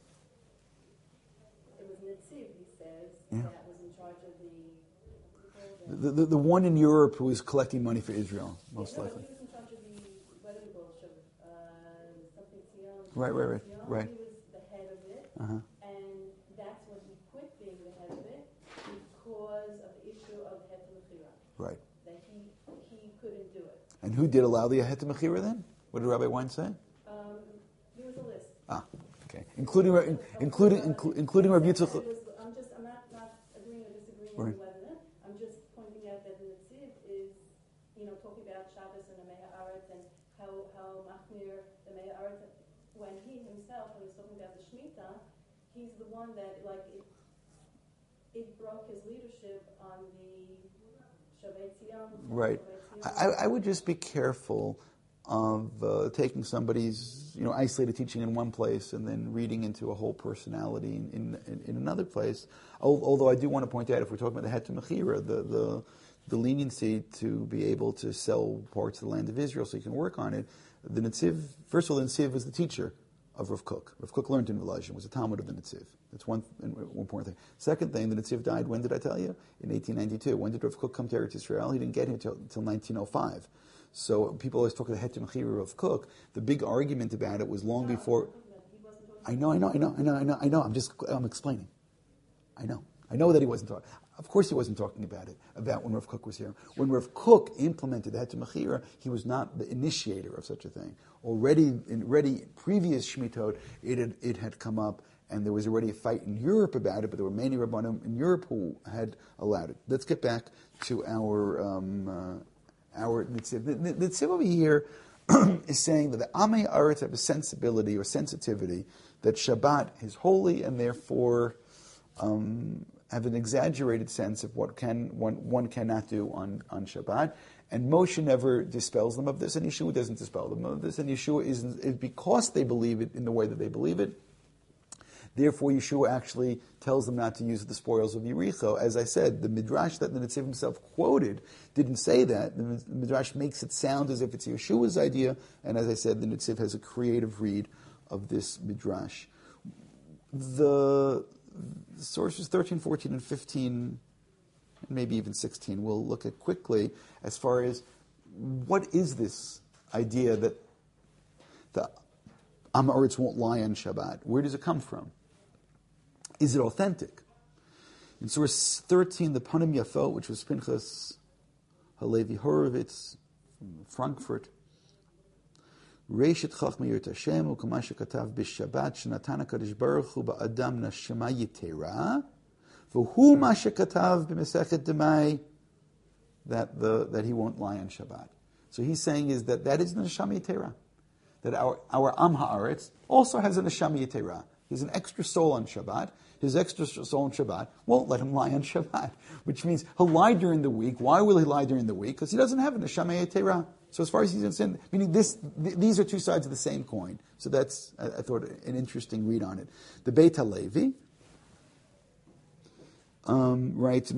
It was Netziv, he says, Yeah. that was in charge of the. The, the the one in Europe who was collecting money for Israel, most no, likely. He was in charge of the wedding bullshit, uh, something Zion. Right, right, right, Zion. right. He was the head of it, Uh-huh. and that's when he quit being the head of it because of the issue of Heter Mechira. Right. That he he couldn't do it. And who did allow the Heter Mechira then? What did Rabbi Wine say? Um, there was a list. Ah, okay. Including in, including inclu, including Rabbi Yitzchak. It was- I'm just I'm not, not agreeing or disagreeing Right. with whether I'm just pointing out that the Netziv is, you know, talking about Shabbos and the Mei Haaretz and how how Machmir the Mei Haaretz, when he himself, when he's talking about the Shemitah, he's the one that like it it broke his leadership on the Shabbat Tziyam. Right. I, I would just be careful of uh, taking somebody's, you know, isolated teaching in one place and then reading into a whole personality in, in, in another place. Although I do want to point out, if we're talking about the Het Mechira, the, the the leniency to be able to sell parts of the land of Israel so you can work on it, the Netziv, first of all, the Netziv was the teacher of Rav Kook. Rav Kook learned in Volozhin, was a Talmud of the Netziv. That's one, one important thing. Second thing, the Netziv died, when did I tell you? In eighteen ninety-two. When did Rav Kook come to Eretz Israel? He didn't get here until nineteen oh five. So people always talk about the Het Mechira of Kook. The big argument about it was long before... I know, I know, I know, I know, I know, I know. I'm just, I'm explaining. I know. I know that he wasn't talking. Of course he wasn't talking about it, about when Rav Kook was here. When Rav Kook implemented the Het Mechira, he was not the initiator of such a thing. Already, in already previous Shmitot, it had, it had come up, and there was already a fight in Europe about it, but there were many Rabbanim in Europe who had allowed it. Let's get back to our um, uh, our Netziv. The, the, the Netziv over here is saying that the Amei Aretz have a sensibility or sensitivity that Shabbat is holy, and therefore um, have an exaggerated sense of what can one, one cannot do on, on Shabbat. And Moshe never dispels them of this, and Yeshua doesn't dispel them of this, and Yeshua isn't, is because they believe it in the way that they believe it. Therefore, Yeshua actually tells them not to use the spoils of Yericho. As I said, the Midrash that the Netziv himself quoted didn't say that. The Midrash makes it sound as if it's Yeshua's idea, and as I said, the Netziv has a creative read of this Midrash. The sources thirteen, fourteen, and fifteen, and maybe even sixteen, we'll look at quickly as far as what is this idea that the Am Haaretz won't lie on Shabbat. Where does it come from? Is it authentic? In source thirteen, the Panim Yafot, which was Pinchas Halevi Horowitz from Frankfurt, Reishit Chachma Yirat Hashem u'kama shekatav b'Shabbat shenatan HaKadosh Baruch Hu ba'adam neshama yitera v'hu ma shekatav b'Masechet Demai, that the that he won't lie on Shabbat. So he's saying is that that is the neshama yitera, that our our Am Haaretz also has a neshama yitera. He's an extra soul on Shabbat. His extra soul on Shabbat won't let him lie on Shabbat, which means he'll lie during the week. Why will he lie during the week? Because he doesn't have a neshama yitera. So as far as he's concerned, meaning this, th- these are two sides of the same coin. So that's, I, I thought, an interesting read on it. The Beit HaLevi um, writes,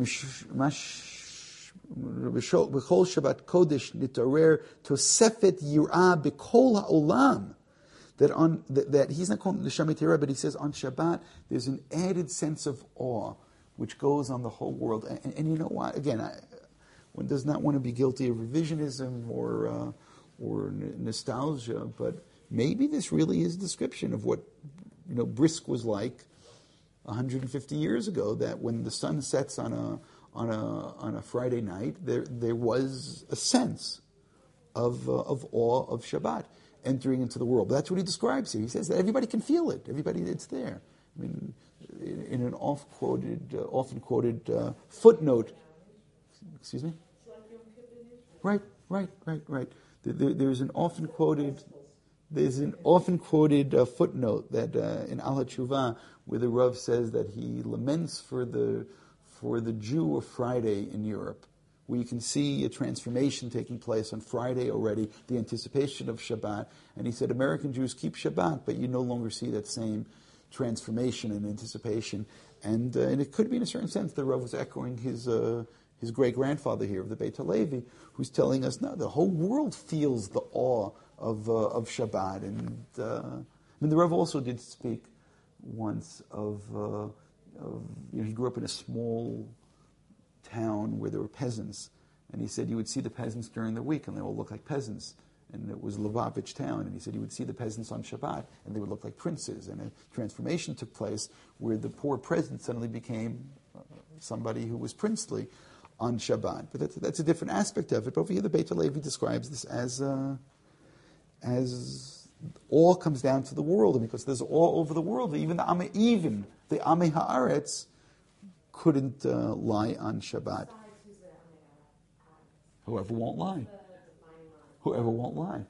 B'chol Shabbat Kodesh nitarer tosefet yirah b'kol ha'olam. That on that, that he's not calling the neshama yitera, but he says on Shabbat there's an added sense of awe which goes on the whole world. And, and, and you know what? Again, I, one does not want to be guilty of revisionism or uh, or n- nostalgia, but maybe this really is a description of what, you know, Brisk was like one hundred fifty years ago. That when the sun sets on a on a on a Friday night, there there was a sense of uh, of awe of Shabbat entering into the world. That's what he describes here. He says that everybody can feel it. Everybody, it's there. I mean, in, in an oft quoted, uh, often quoted uh, footnote. Excuse me? Right, right, right, right. There, there's an often quoted, there's an often quoted uh, footnote that uh, in Al HaTshuvah where the Rav says that he laments for the for the Jew of Friday in Europe, where you can see a transformation taking place on Friday already, the anticipation of Shabbat. And he said, American Jews keep Shabbat, but you no longer see that same transformation and anticipation. And, uh, and it could be in a certain sense the Rav was echoing his uh, his great-grandfather here of the Beit HaLevi, who's telling us, no, the whole world feels the awe of uh, of Shabbat. And uh, I mean, the Rav also did speak once of, uh, of you know, he grew up in a small town where there were peasants, and he said you would see the peasants during the week and they all look like peasants, and it was Lubavitch town, and he said you would see the peasants on Shabbat and they would look like princes, and a transformation took place where the poor peasant suddenly became uh, somebody who was princely on Shabbat. But that's, that's a different aspect of it. But over here the Beit HaLevi describes this as uh, as all comes down to the world, and because there's all over the world, even the Ame, even the Amei Haaretz couldn't uh, lie on Shabbat. Whoever won't lie. Whoever won't lie.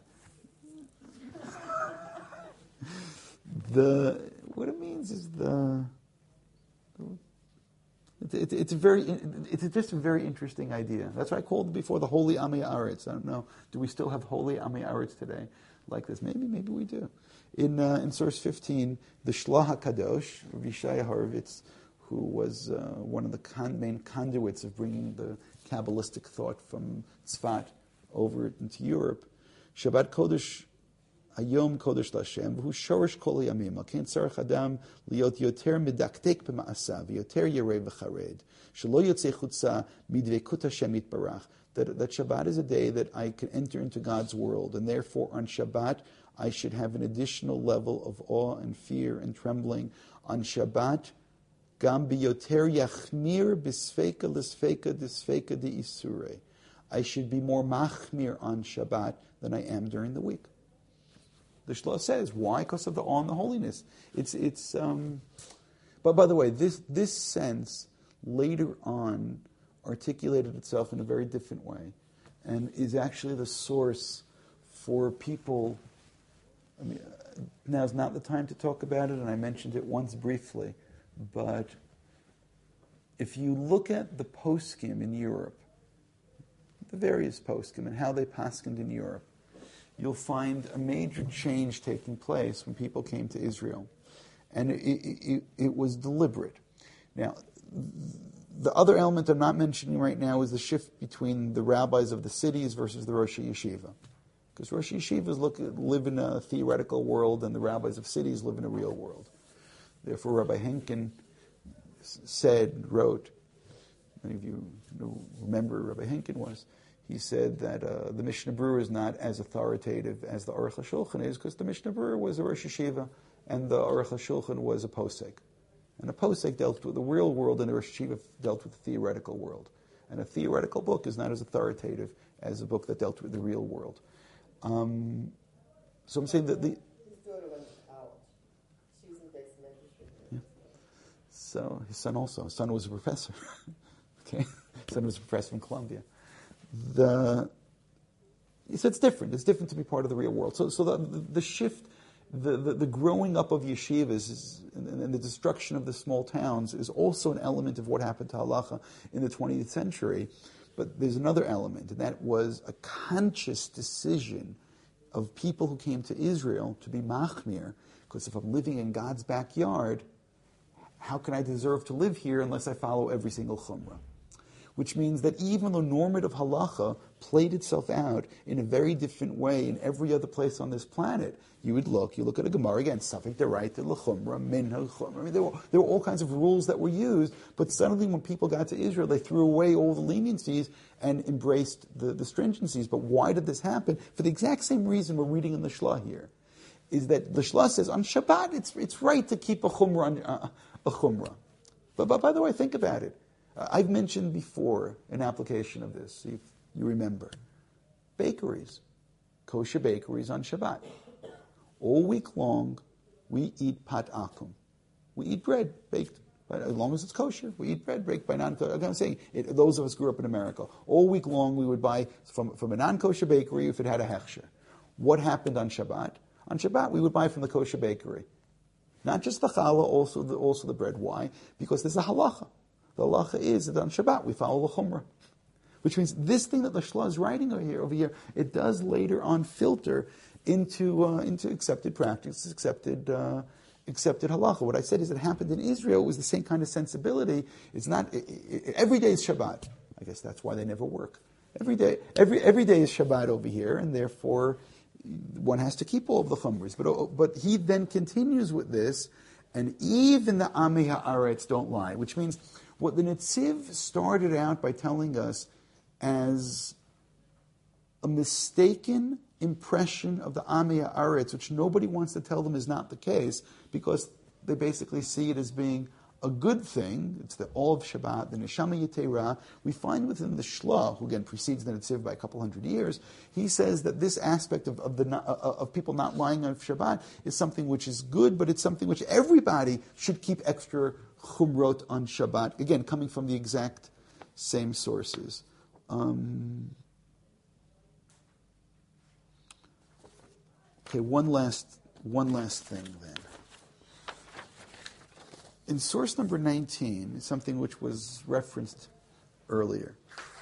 The what it means is the, the it, it, it's a very, it's just a very interesting idea. That's why I called it before the Holy Ami Aretz. I don't know, do we still have Holy Ami Aretz today like this? Maybe, maybe we do. In uh, in source fifteen, the Shlah HaKadosh, Rabbi Yishaya Horovitz, who was uh, one of the con- main conduits of bringing the Kabbalistic thought from Tzfat over into Europe, Shabbat Kodesh Hayom Kodesh Lashem, v'hu shorish kol yamim. Al ken tzarech adam liot yoter medaktek b'ma'asav, yoter yerei v'chared, shelo yotzei chutza midvekut Hashem yitbarach. That that Shabbat is a day that I can enter into God's world, and therefore on Shabbat I should have an additional level of awe and fear and trembling. On Shabbat, gam biyoter yachmir b'sfeika l'sfeika d'sfeika de'isure. I should be more machmir on Shabbat than I am during the week. The Shlah says, why? Because of the awe and the holiness. It's it's. Um, but by the way, this this sense later on articulated itself in a very different way, and is actually the source for people. I mean, now's not the time to talk about it, and I mentioned it once briefly, but if you look at the poskim in Europe, the various poskim and how they paskined in Europe, you'll find a major change taking place when people came to Israel. And it, it, it was deliberate. Now, the other element I'm not mentioning right now is the shift between the rabbis of the cities versus the Rosh Yeshiva. Because Rosh Yeshivas look, live in a theoretical world and the rabbis of cities live in a real world. Therefore, Rabbi Henkin said, wrote, many of you remember who Rabbi Henkin was, he said that uh, the Mishnah Berurah is not as authoritative as the Aruch HaShulchan is, because the Mishnah Berurah was a Rosh Yeshiva and the Aruch HaShulchan was a posek. And a posek dealt with the real world and the Rosh Yeshiva dealt with the theoretical world. And a theoretical book is not as authoritative as a book that dealt with the real world. Um, so I'm saying that the... His daughter went out. She was in basic ministry. Yeah. So his son also. His son was a professor. Okay, his son was a professor in Columbia. The he said it's different. It's different to be part of the real world. So, so the, the, the shift, the, the, the growing up of yeshivas is, and, and the destruction of the small towns is also an element of what happened to halacha in the twentieth century. But there's another element, and that was a conscious decision of people who came to Israel to be machmir. Because if I'm living in God's backyard, how can I deserve to live here unless I follow every single chumrah? Which means that even though normative halacha played itself out in a very different way in every other place on this planet, you would look, you look at a Gemara again, Safek Deraita, L'chumra, Minha Chumra. I mean, there were, there were all kinds of rules that were used, but suddenly when people got to Israel, they threw away all the leniencies and embraced the, the stringencies. But why did this happen? For the exact same reason we're reading in the Shlah here, is that the Shlah says on Shabbat it's it's right to keep a Chumrah, uh, a Chumrah. But, but by the way, think about it. Uh, I've mentioned before an application of this, if you remember. Bakeries, kosher bakeries on Shabbat. All week long, we eat pat akum. We eat bread baked, but as long as it's kosher. We eat bread baked by non-kosher. I'm saying, it, those of us grew up in America. All week long, we would buy from, from a non-kosher bakery if it had a hechsher. What happened on Shabbat? On Shabbat, we would buy from the kosher bakery. Not just the challah, also the, also the bread. Why? Because there's a halacha. The halacha is that on Shabbat we follow the Chumrah. Which means this thing that the Shlah is writing over here, over here, it does later on filter into uh, into accepted practice, accepted uh, accepted halacha. What I said is it happened in Israel. It was the same kind of sensibility. It's not it, it, every day is Shabbat. I guess that's why they never work. Every day, every every day is Shabbat over here, and therefore one has to keep all of the chumras. But but he then continues with this, and even the Amei Haaretz don't lie, which means what the Netziv started out by telling us as a mistaken impression of the Amei Haaretz, which nobody wants to tell them is not the case, because they basically see it as being a good thing. It's the all of Shabbat, the Neshama Yetera. We find within the Shlah, who again precedes the Netziv by a couple hundred years, he says that this aspect of, of, the, uh, of people not lying on Shabbat is something which is good, but it's something which everybody should keep extra chumrot on Shabbat. Again, coming from the exact same sources. Um, okay, one last one last thing then. in source number nineteen, something which was referenced earlier.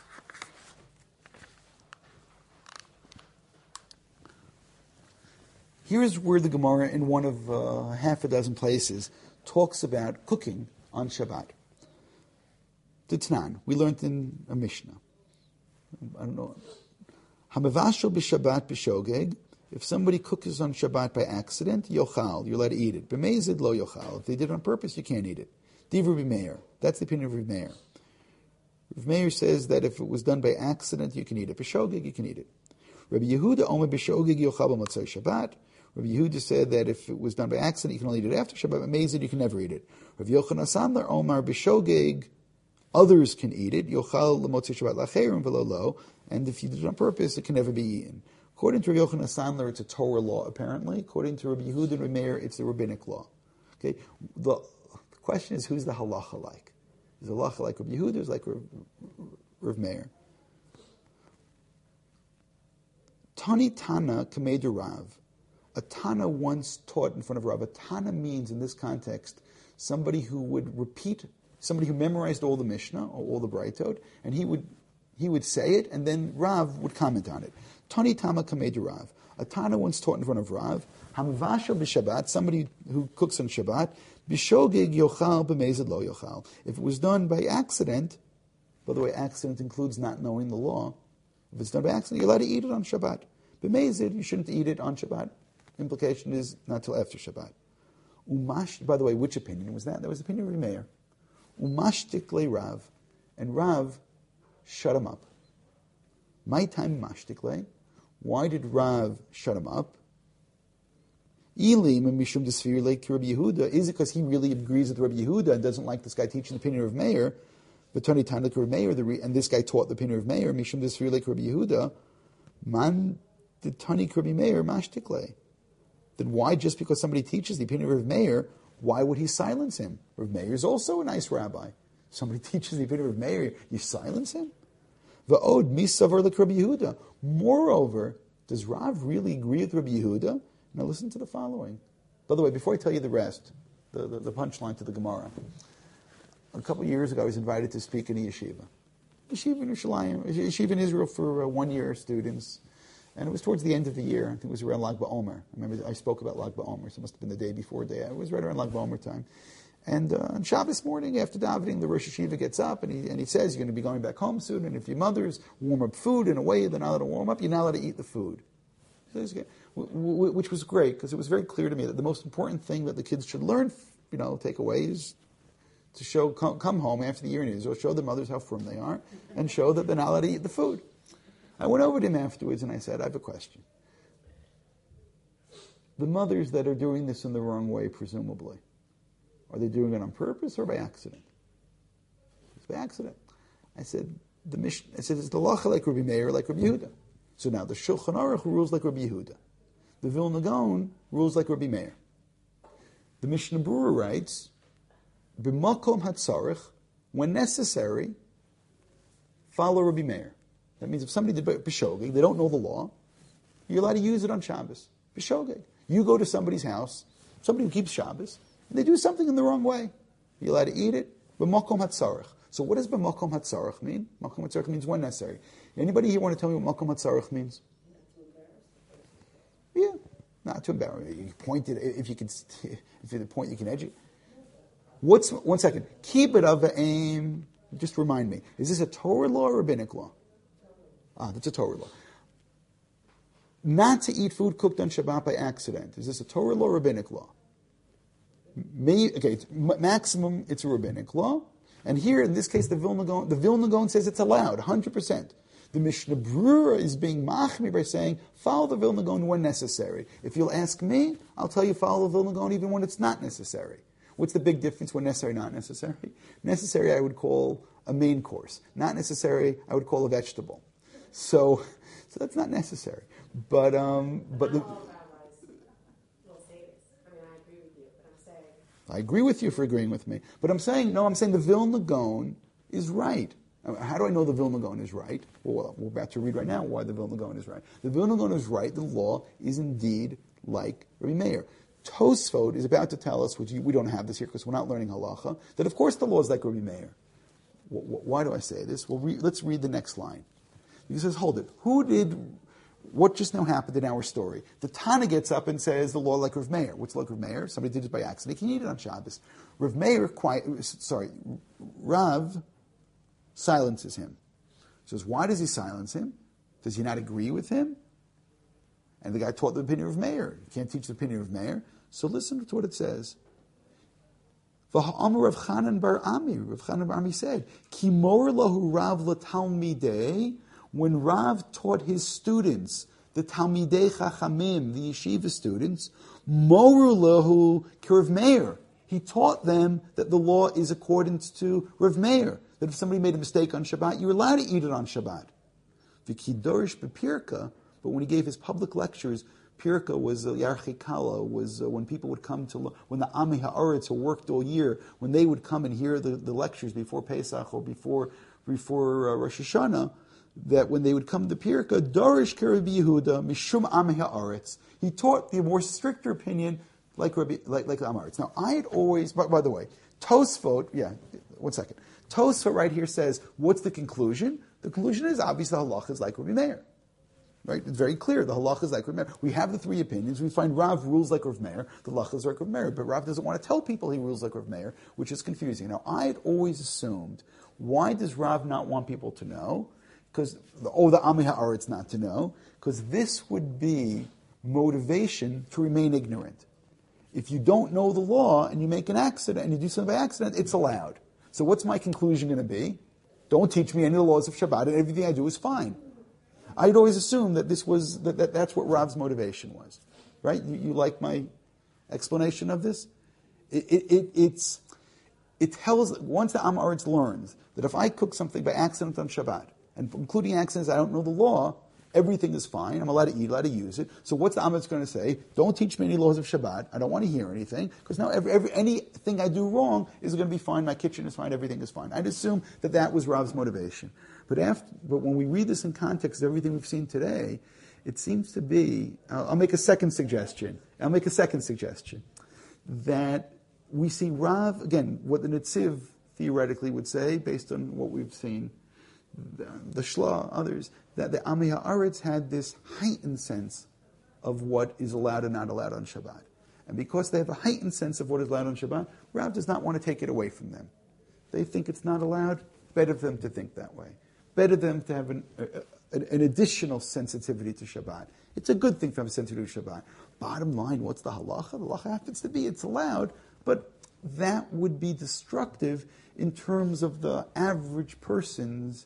Here's where the Gemara, in one of uh, half a dozen places, talks about cooking on Shabbat. The Tanan, we learned in a Mishnah. I don't know. Hamavashal b'Shabbat b'shogeg. If somebody cooks on Shabbat by accident, yochal, you're allowed to eat it. B'mezid lo yochal. If they did it on purpose, you can't eat it. Divur b'meir. That's the opinion of Rav Meir. Rav Meir says that if it was done by accident, you can eat it. B'shogeg, you can eat it. Rabbi Yehuda omer b'shogeg yochal b'motzei Shabbat. Rabbi Yehuda said that if it was done by accident, you can only eat it after Shabbat. B'mezid, you can never eat it. Rav Yochanan Sandler omer b'shogeg. Others can eat it. Yochal l'motzei Shabbat lacherim v'lo lo. And if you did it on purpose, it can never be eaten. According to Rabbi Yochanan Sandler, it's a Torah law, apparently. According to Rabbi Yehuda and Rabbi Meir, it's a rabbinic law. Okay. The, the question is, who's the halacha like? Is the halacha like Rabbi Yehuda or is it like Rabbi, Rabbi Meir? Tani Tana Kamei Rav. A Tana once taught in front of Rav. A Tana means, in this context, somebody who would repeat, somebody who memorized all the Mishnah, or all the Braitot, and he would he would say it, and then Rav would comment on it. Tani Tama Kamei Rav. A Tana once taught in front of Rav. Hamavashal b'Shabbat, somebody who cooks on Shabbat, b'shogeg yochal b'mezid lo yochal. If it was done by accident, by the way, accident includes not knowing the law. If it's done by accident, you're allowed to eat it on Shabbat. B'mezid, you shouldn't eat it on Shabbat. Implication is not till after Shabbat. Umash, by the way, which opinion was that? That was the opinion of Rabbi Meir. Umashtik le Rav, and Rav shut him up. My time mashtik le. Why did Rav shut him up? Ilim mishum desfir le Rabbi Yehuda. Is it because he really agrees with Rabbi Yehuda and doesn't like this guy teaching the opinion of Meir? But Tani Tana Rabbi Meir, and this guy taught the opinion of Meir. Mishum desfir le Rabbi Yehuda. Man did Tani Rabbi Meir mashtik le. Then why, just because somebody teaches the opinion of Rav Meir, why would he silence him? Rav Meir is also a nice rabbi. Somebody teaches the opinion of Rav Meir, you silence him? Va'od misavar like Rabbi Yehuda. Moreover, does Rav really agree with Rabbi Yehuda? Now listen to the following. By the way, before I tell you the rest, the, the, the punchline to the Gemara. A couple of years ago, I was invited to speak in a yeshiva. Yeshiva in Yerushalayim, yeshiva in Israel for uh, one-year students. And it was towards the end of the year. I think it was around Lag BaOmer. I remember I spoke about Lag BaOmer, so it must have been the day before day. It was right around Lag BaOmer time. And uh, on Shabbos morning, after davening, the Rosh Yeshiva gets up and he and he says, you're going to be going back home soon, and if your mothers warm up food in a way they're not allowed to warm up, you're not allowed to eat the food. Which was great, because it was very clear to me that the most important thing that the kids should learn, you know, take away is to show, come, come home after the year in Israel, show their mothers how firm they are, and show that they're not allowed to eat the food. I went over to him afterwards and I said, I have a question. The mothers that are doing this in the wrong way, presumably, are they doing it on purpose or by accident? It's by accident. I said, the mission, I said, is the lacha like Rabbi Meir or like Rabbi Yehuda? So now the Shulchan Aruch rules like Rabbi Yehuda. The Vilna Gaon rules like Rabbi Meir. The Mishnah Berurah writes, b'makom hatzarich, when necessary, follow Rabbi Meir. That means if somebody did b'shogeg, they don't know the law, you're allowed to use it on Shabbos. B'shogeg. You go to somebody's house, somebody who keeps Shabbos, and they do something in the wrong way. You're allowed to eat it. B'makom hatzarich. So what does b'makom hatzarich mean? Makom hatzarich means when necessary. Anybody here want to tell me what makom hatzarich means? Yeah, not too embarrassing. You point it, if you can, if you're the point you can educate. What's, one second. Kibbud av v'aim, just remind me, is this a Torah law or rabbinic law? Ah, that's a Torah law. Not to eat food cooked on Shabbat by accident. Is this a Torah law or rabbinic law? May, okay, it's, maximum it's a rabbinic law. And here, in this case, the Vilna Gaon, the Vilna Gaon says it's allowed, one hundred percent. The Mishnah Berurah is being machmir by saying, follow the Vilna Gaon when necessary. If you'll ask me, I'll tell you follow the Vilna Gaon even when it's not necessary. What's the big difference when necessary, not necessary? Necessary, I would call a main course. Not necessary, I would call a vegetable. So, so that's not necessary. But um, but the, I mean, I agree with you, but I'm saying. I agree with you for agreeing with me. But I'm saying no. I'm saying the Vilna Gaon is right. How do I know the Vilna Gaon is right? Well, we're about to read right now why the Vilna Gaon is right. The Vilna Gaon is right. The law is indeed like Rabbi Meir. Tosfot is about to tell us, which you, we don't have this here because we're not learning halacha, that of course the law is like Rabbi Meir. W- w- why do I say this? Well, re- let's read the next line. He says, hold it. Who did, what just now happened in our story? The Tana gets up and says the law like Rav Meir. What's like Rav Meir? Somebody did it by accident. He can eat it on Shabbos. Rav Meir, quiet, sorry, Rav silences him. He says, why does he silence him? Does he not agree with him? And the guy taught the opinion of Meir. You can't teach the opinion of Meir. So listen to what it says. V'ha'amar Rav Chanan bar Ami. Rav Chanan bar Ami said, Ki mor lahu Rav l'talmidei. When Rav taught his students, the Talmidei Chachamim, the yeshiva students, mor lahu ki Rav Meir. He taught them that the law is according to Rav Meir. That if somebody made a mistake on Shabbat, you're allowed to eat it on Shabbat. V'ki dorish b'pirka. But when he gave his public lectures, Pirka was uh, Yarchi Kala, was uh, when people would come to, when the Ami Ha'aretz who worked all year, when they would come and hear the, the lectures before Pesach or before before uh, Rosh Hashanah, that when they would come to Pirka, Darish Rabbi Yehuda, Mishum Ami Ha'aretz, he taught the more stricter opinion like Rabbi, like, like the Amaretz. Now, I had always, by, by the way, Tosfot, yeah, one second. Tosfot right here says, what's the conclusion? The conclusion is obviously the halacha is like Rabbi Meir. Right? It's very clear. The halacha is like Rav Meir. We have the three opinions. We find Rav rules like Rav Meir. The halacha is like Rav Meir. But Rav doesn't want to tell people he rules like Rav Meir, which is confusing. Now, I had always assumed, why does Rav not want people to know? Because, oh, the Ami Ha'aretz not to know. Because this would be motivation to remain ignorant. If you don't know the law and you make an accident and you do something by accident, it's allowed. So what's my conclusion going to be? Don't teach me any of the laws of Shabbat and everything I do is fine. I'd always assumed that this was that, that that's what Rav's motivation was, right? You, you like my explanation of this? It, it, it, it's, it tells, once the Amaretz learns that if I cook something by accident on Shabbat, and including accidents I don't know the law, everything is fine. I'm allowed to eat, allowed to use it. So what's the Amaretz going to say? Don't teach me any laws of Shabbat. I don't want to hear anything, because now every, every, anything I do wrong is going to be fine. My kitchen is fine. Everything is fine. I'd assume that that was Rav's motivation. But after, but when we read this in context of everything we've seen today, it seems to be, I'll, I'll make a second suggestion. I'll make a second suggestion. That we see Rav, again, what the Netziv theoretically would say, based on what we've seen, the, the Shla, others, that the Ami Ha'aretz had this heightened sense of what is allowed and not allowed on Shabbat. And because they have a heightened sense of what is allowed on Shabbat, Rav does not want to take it away from them. They think it's not allowed, better for them to think that way. Better them to have an, a, an additional sensitivity to Shabbat. It's a good thing to have a sensitivity to Shabbat. Bottom line, what's the halacha? The halacha happens to be, it's allowed, but that would be destructive in terms of the average person's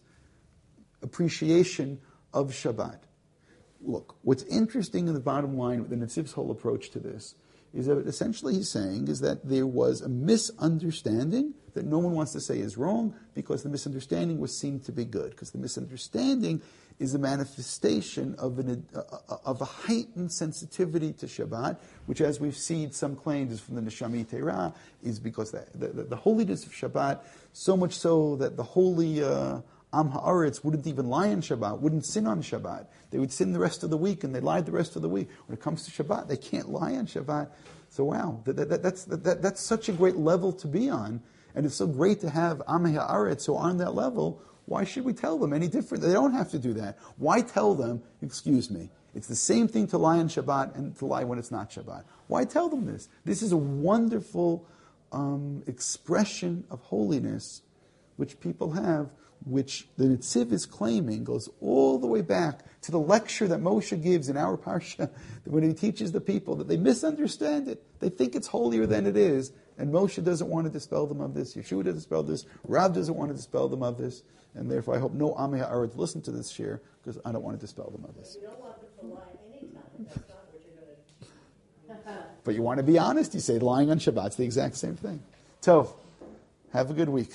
appreciation of Shabbat. Look, what's interesting in the bottom line with the Netziv's whole approach to this is that essentially he's saying is that there was a misunderstanding that no one wants to say is wrong because the misunderstanding was seen to be good. Because the misunderstanding is a manifestation of, an, uh, of a heightened sensitivity to Shabbat, which as we've seen some claims is from the Neshami Teirah, is because the, the, the holiness of Shabbat, so much so that the holy uh, Am Ha'aretz wouldn't even lie on Shabbat, wouldn't sin on Shabbat. They would sin the rest of the week, and they lied the rest of the week. When it comes to Shabbat, they can't lie on Shabbat. So wow, that, that, that's, that, that's such a great level to be on, and it's so great to have Am Ha'aretz who are on that level. Why should we tell them any different? They don't have to do that. Why tell them, excuse me, it's the same thing to lie on Shabbat and to lie when it's not Shabbat. Why tell them this? This is a wonderful um, expression of holiness which people have, which the Netziv is claiming goes all the way back to the lecture that Moshe gives in our parsha, that when he teaches the people that they misunderstand it, they think it's holier than it is, and Moshe doesn't want to dispel them of this, Yeshua doesn't dispel this, Rav doesn't want to dispel them of this, and therefore I hope no Ami Ha'aretz listen to this share, because I don't want to dispel them of this. You don't want them to lie anytime. That's not what you're going to do. But you want to be honest, you say lying on Shabbat's the exact same thing. Tov, have a good week.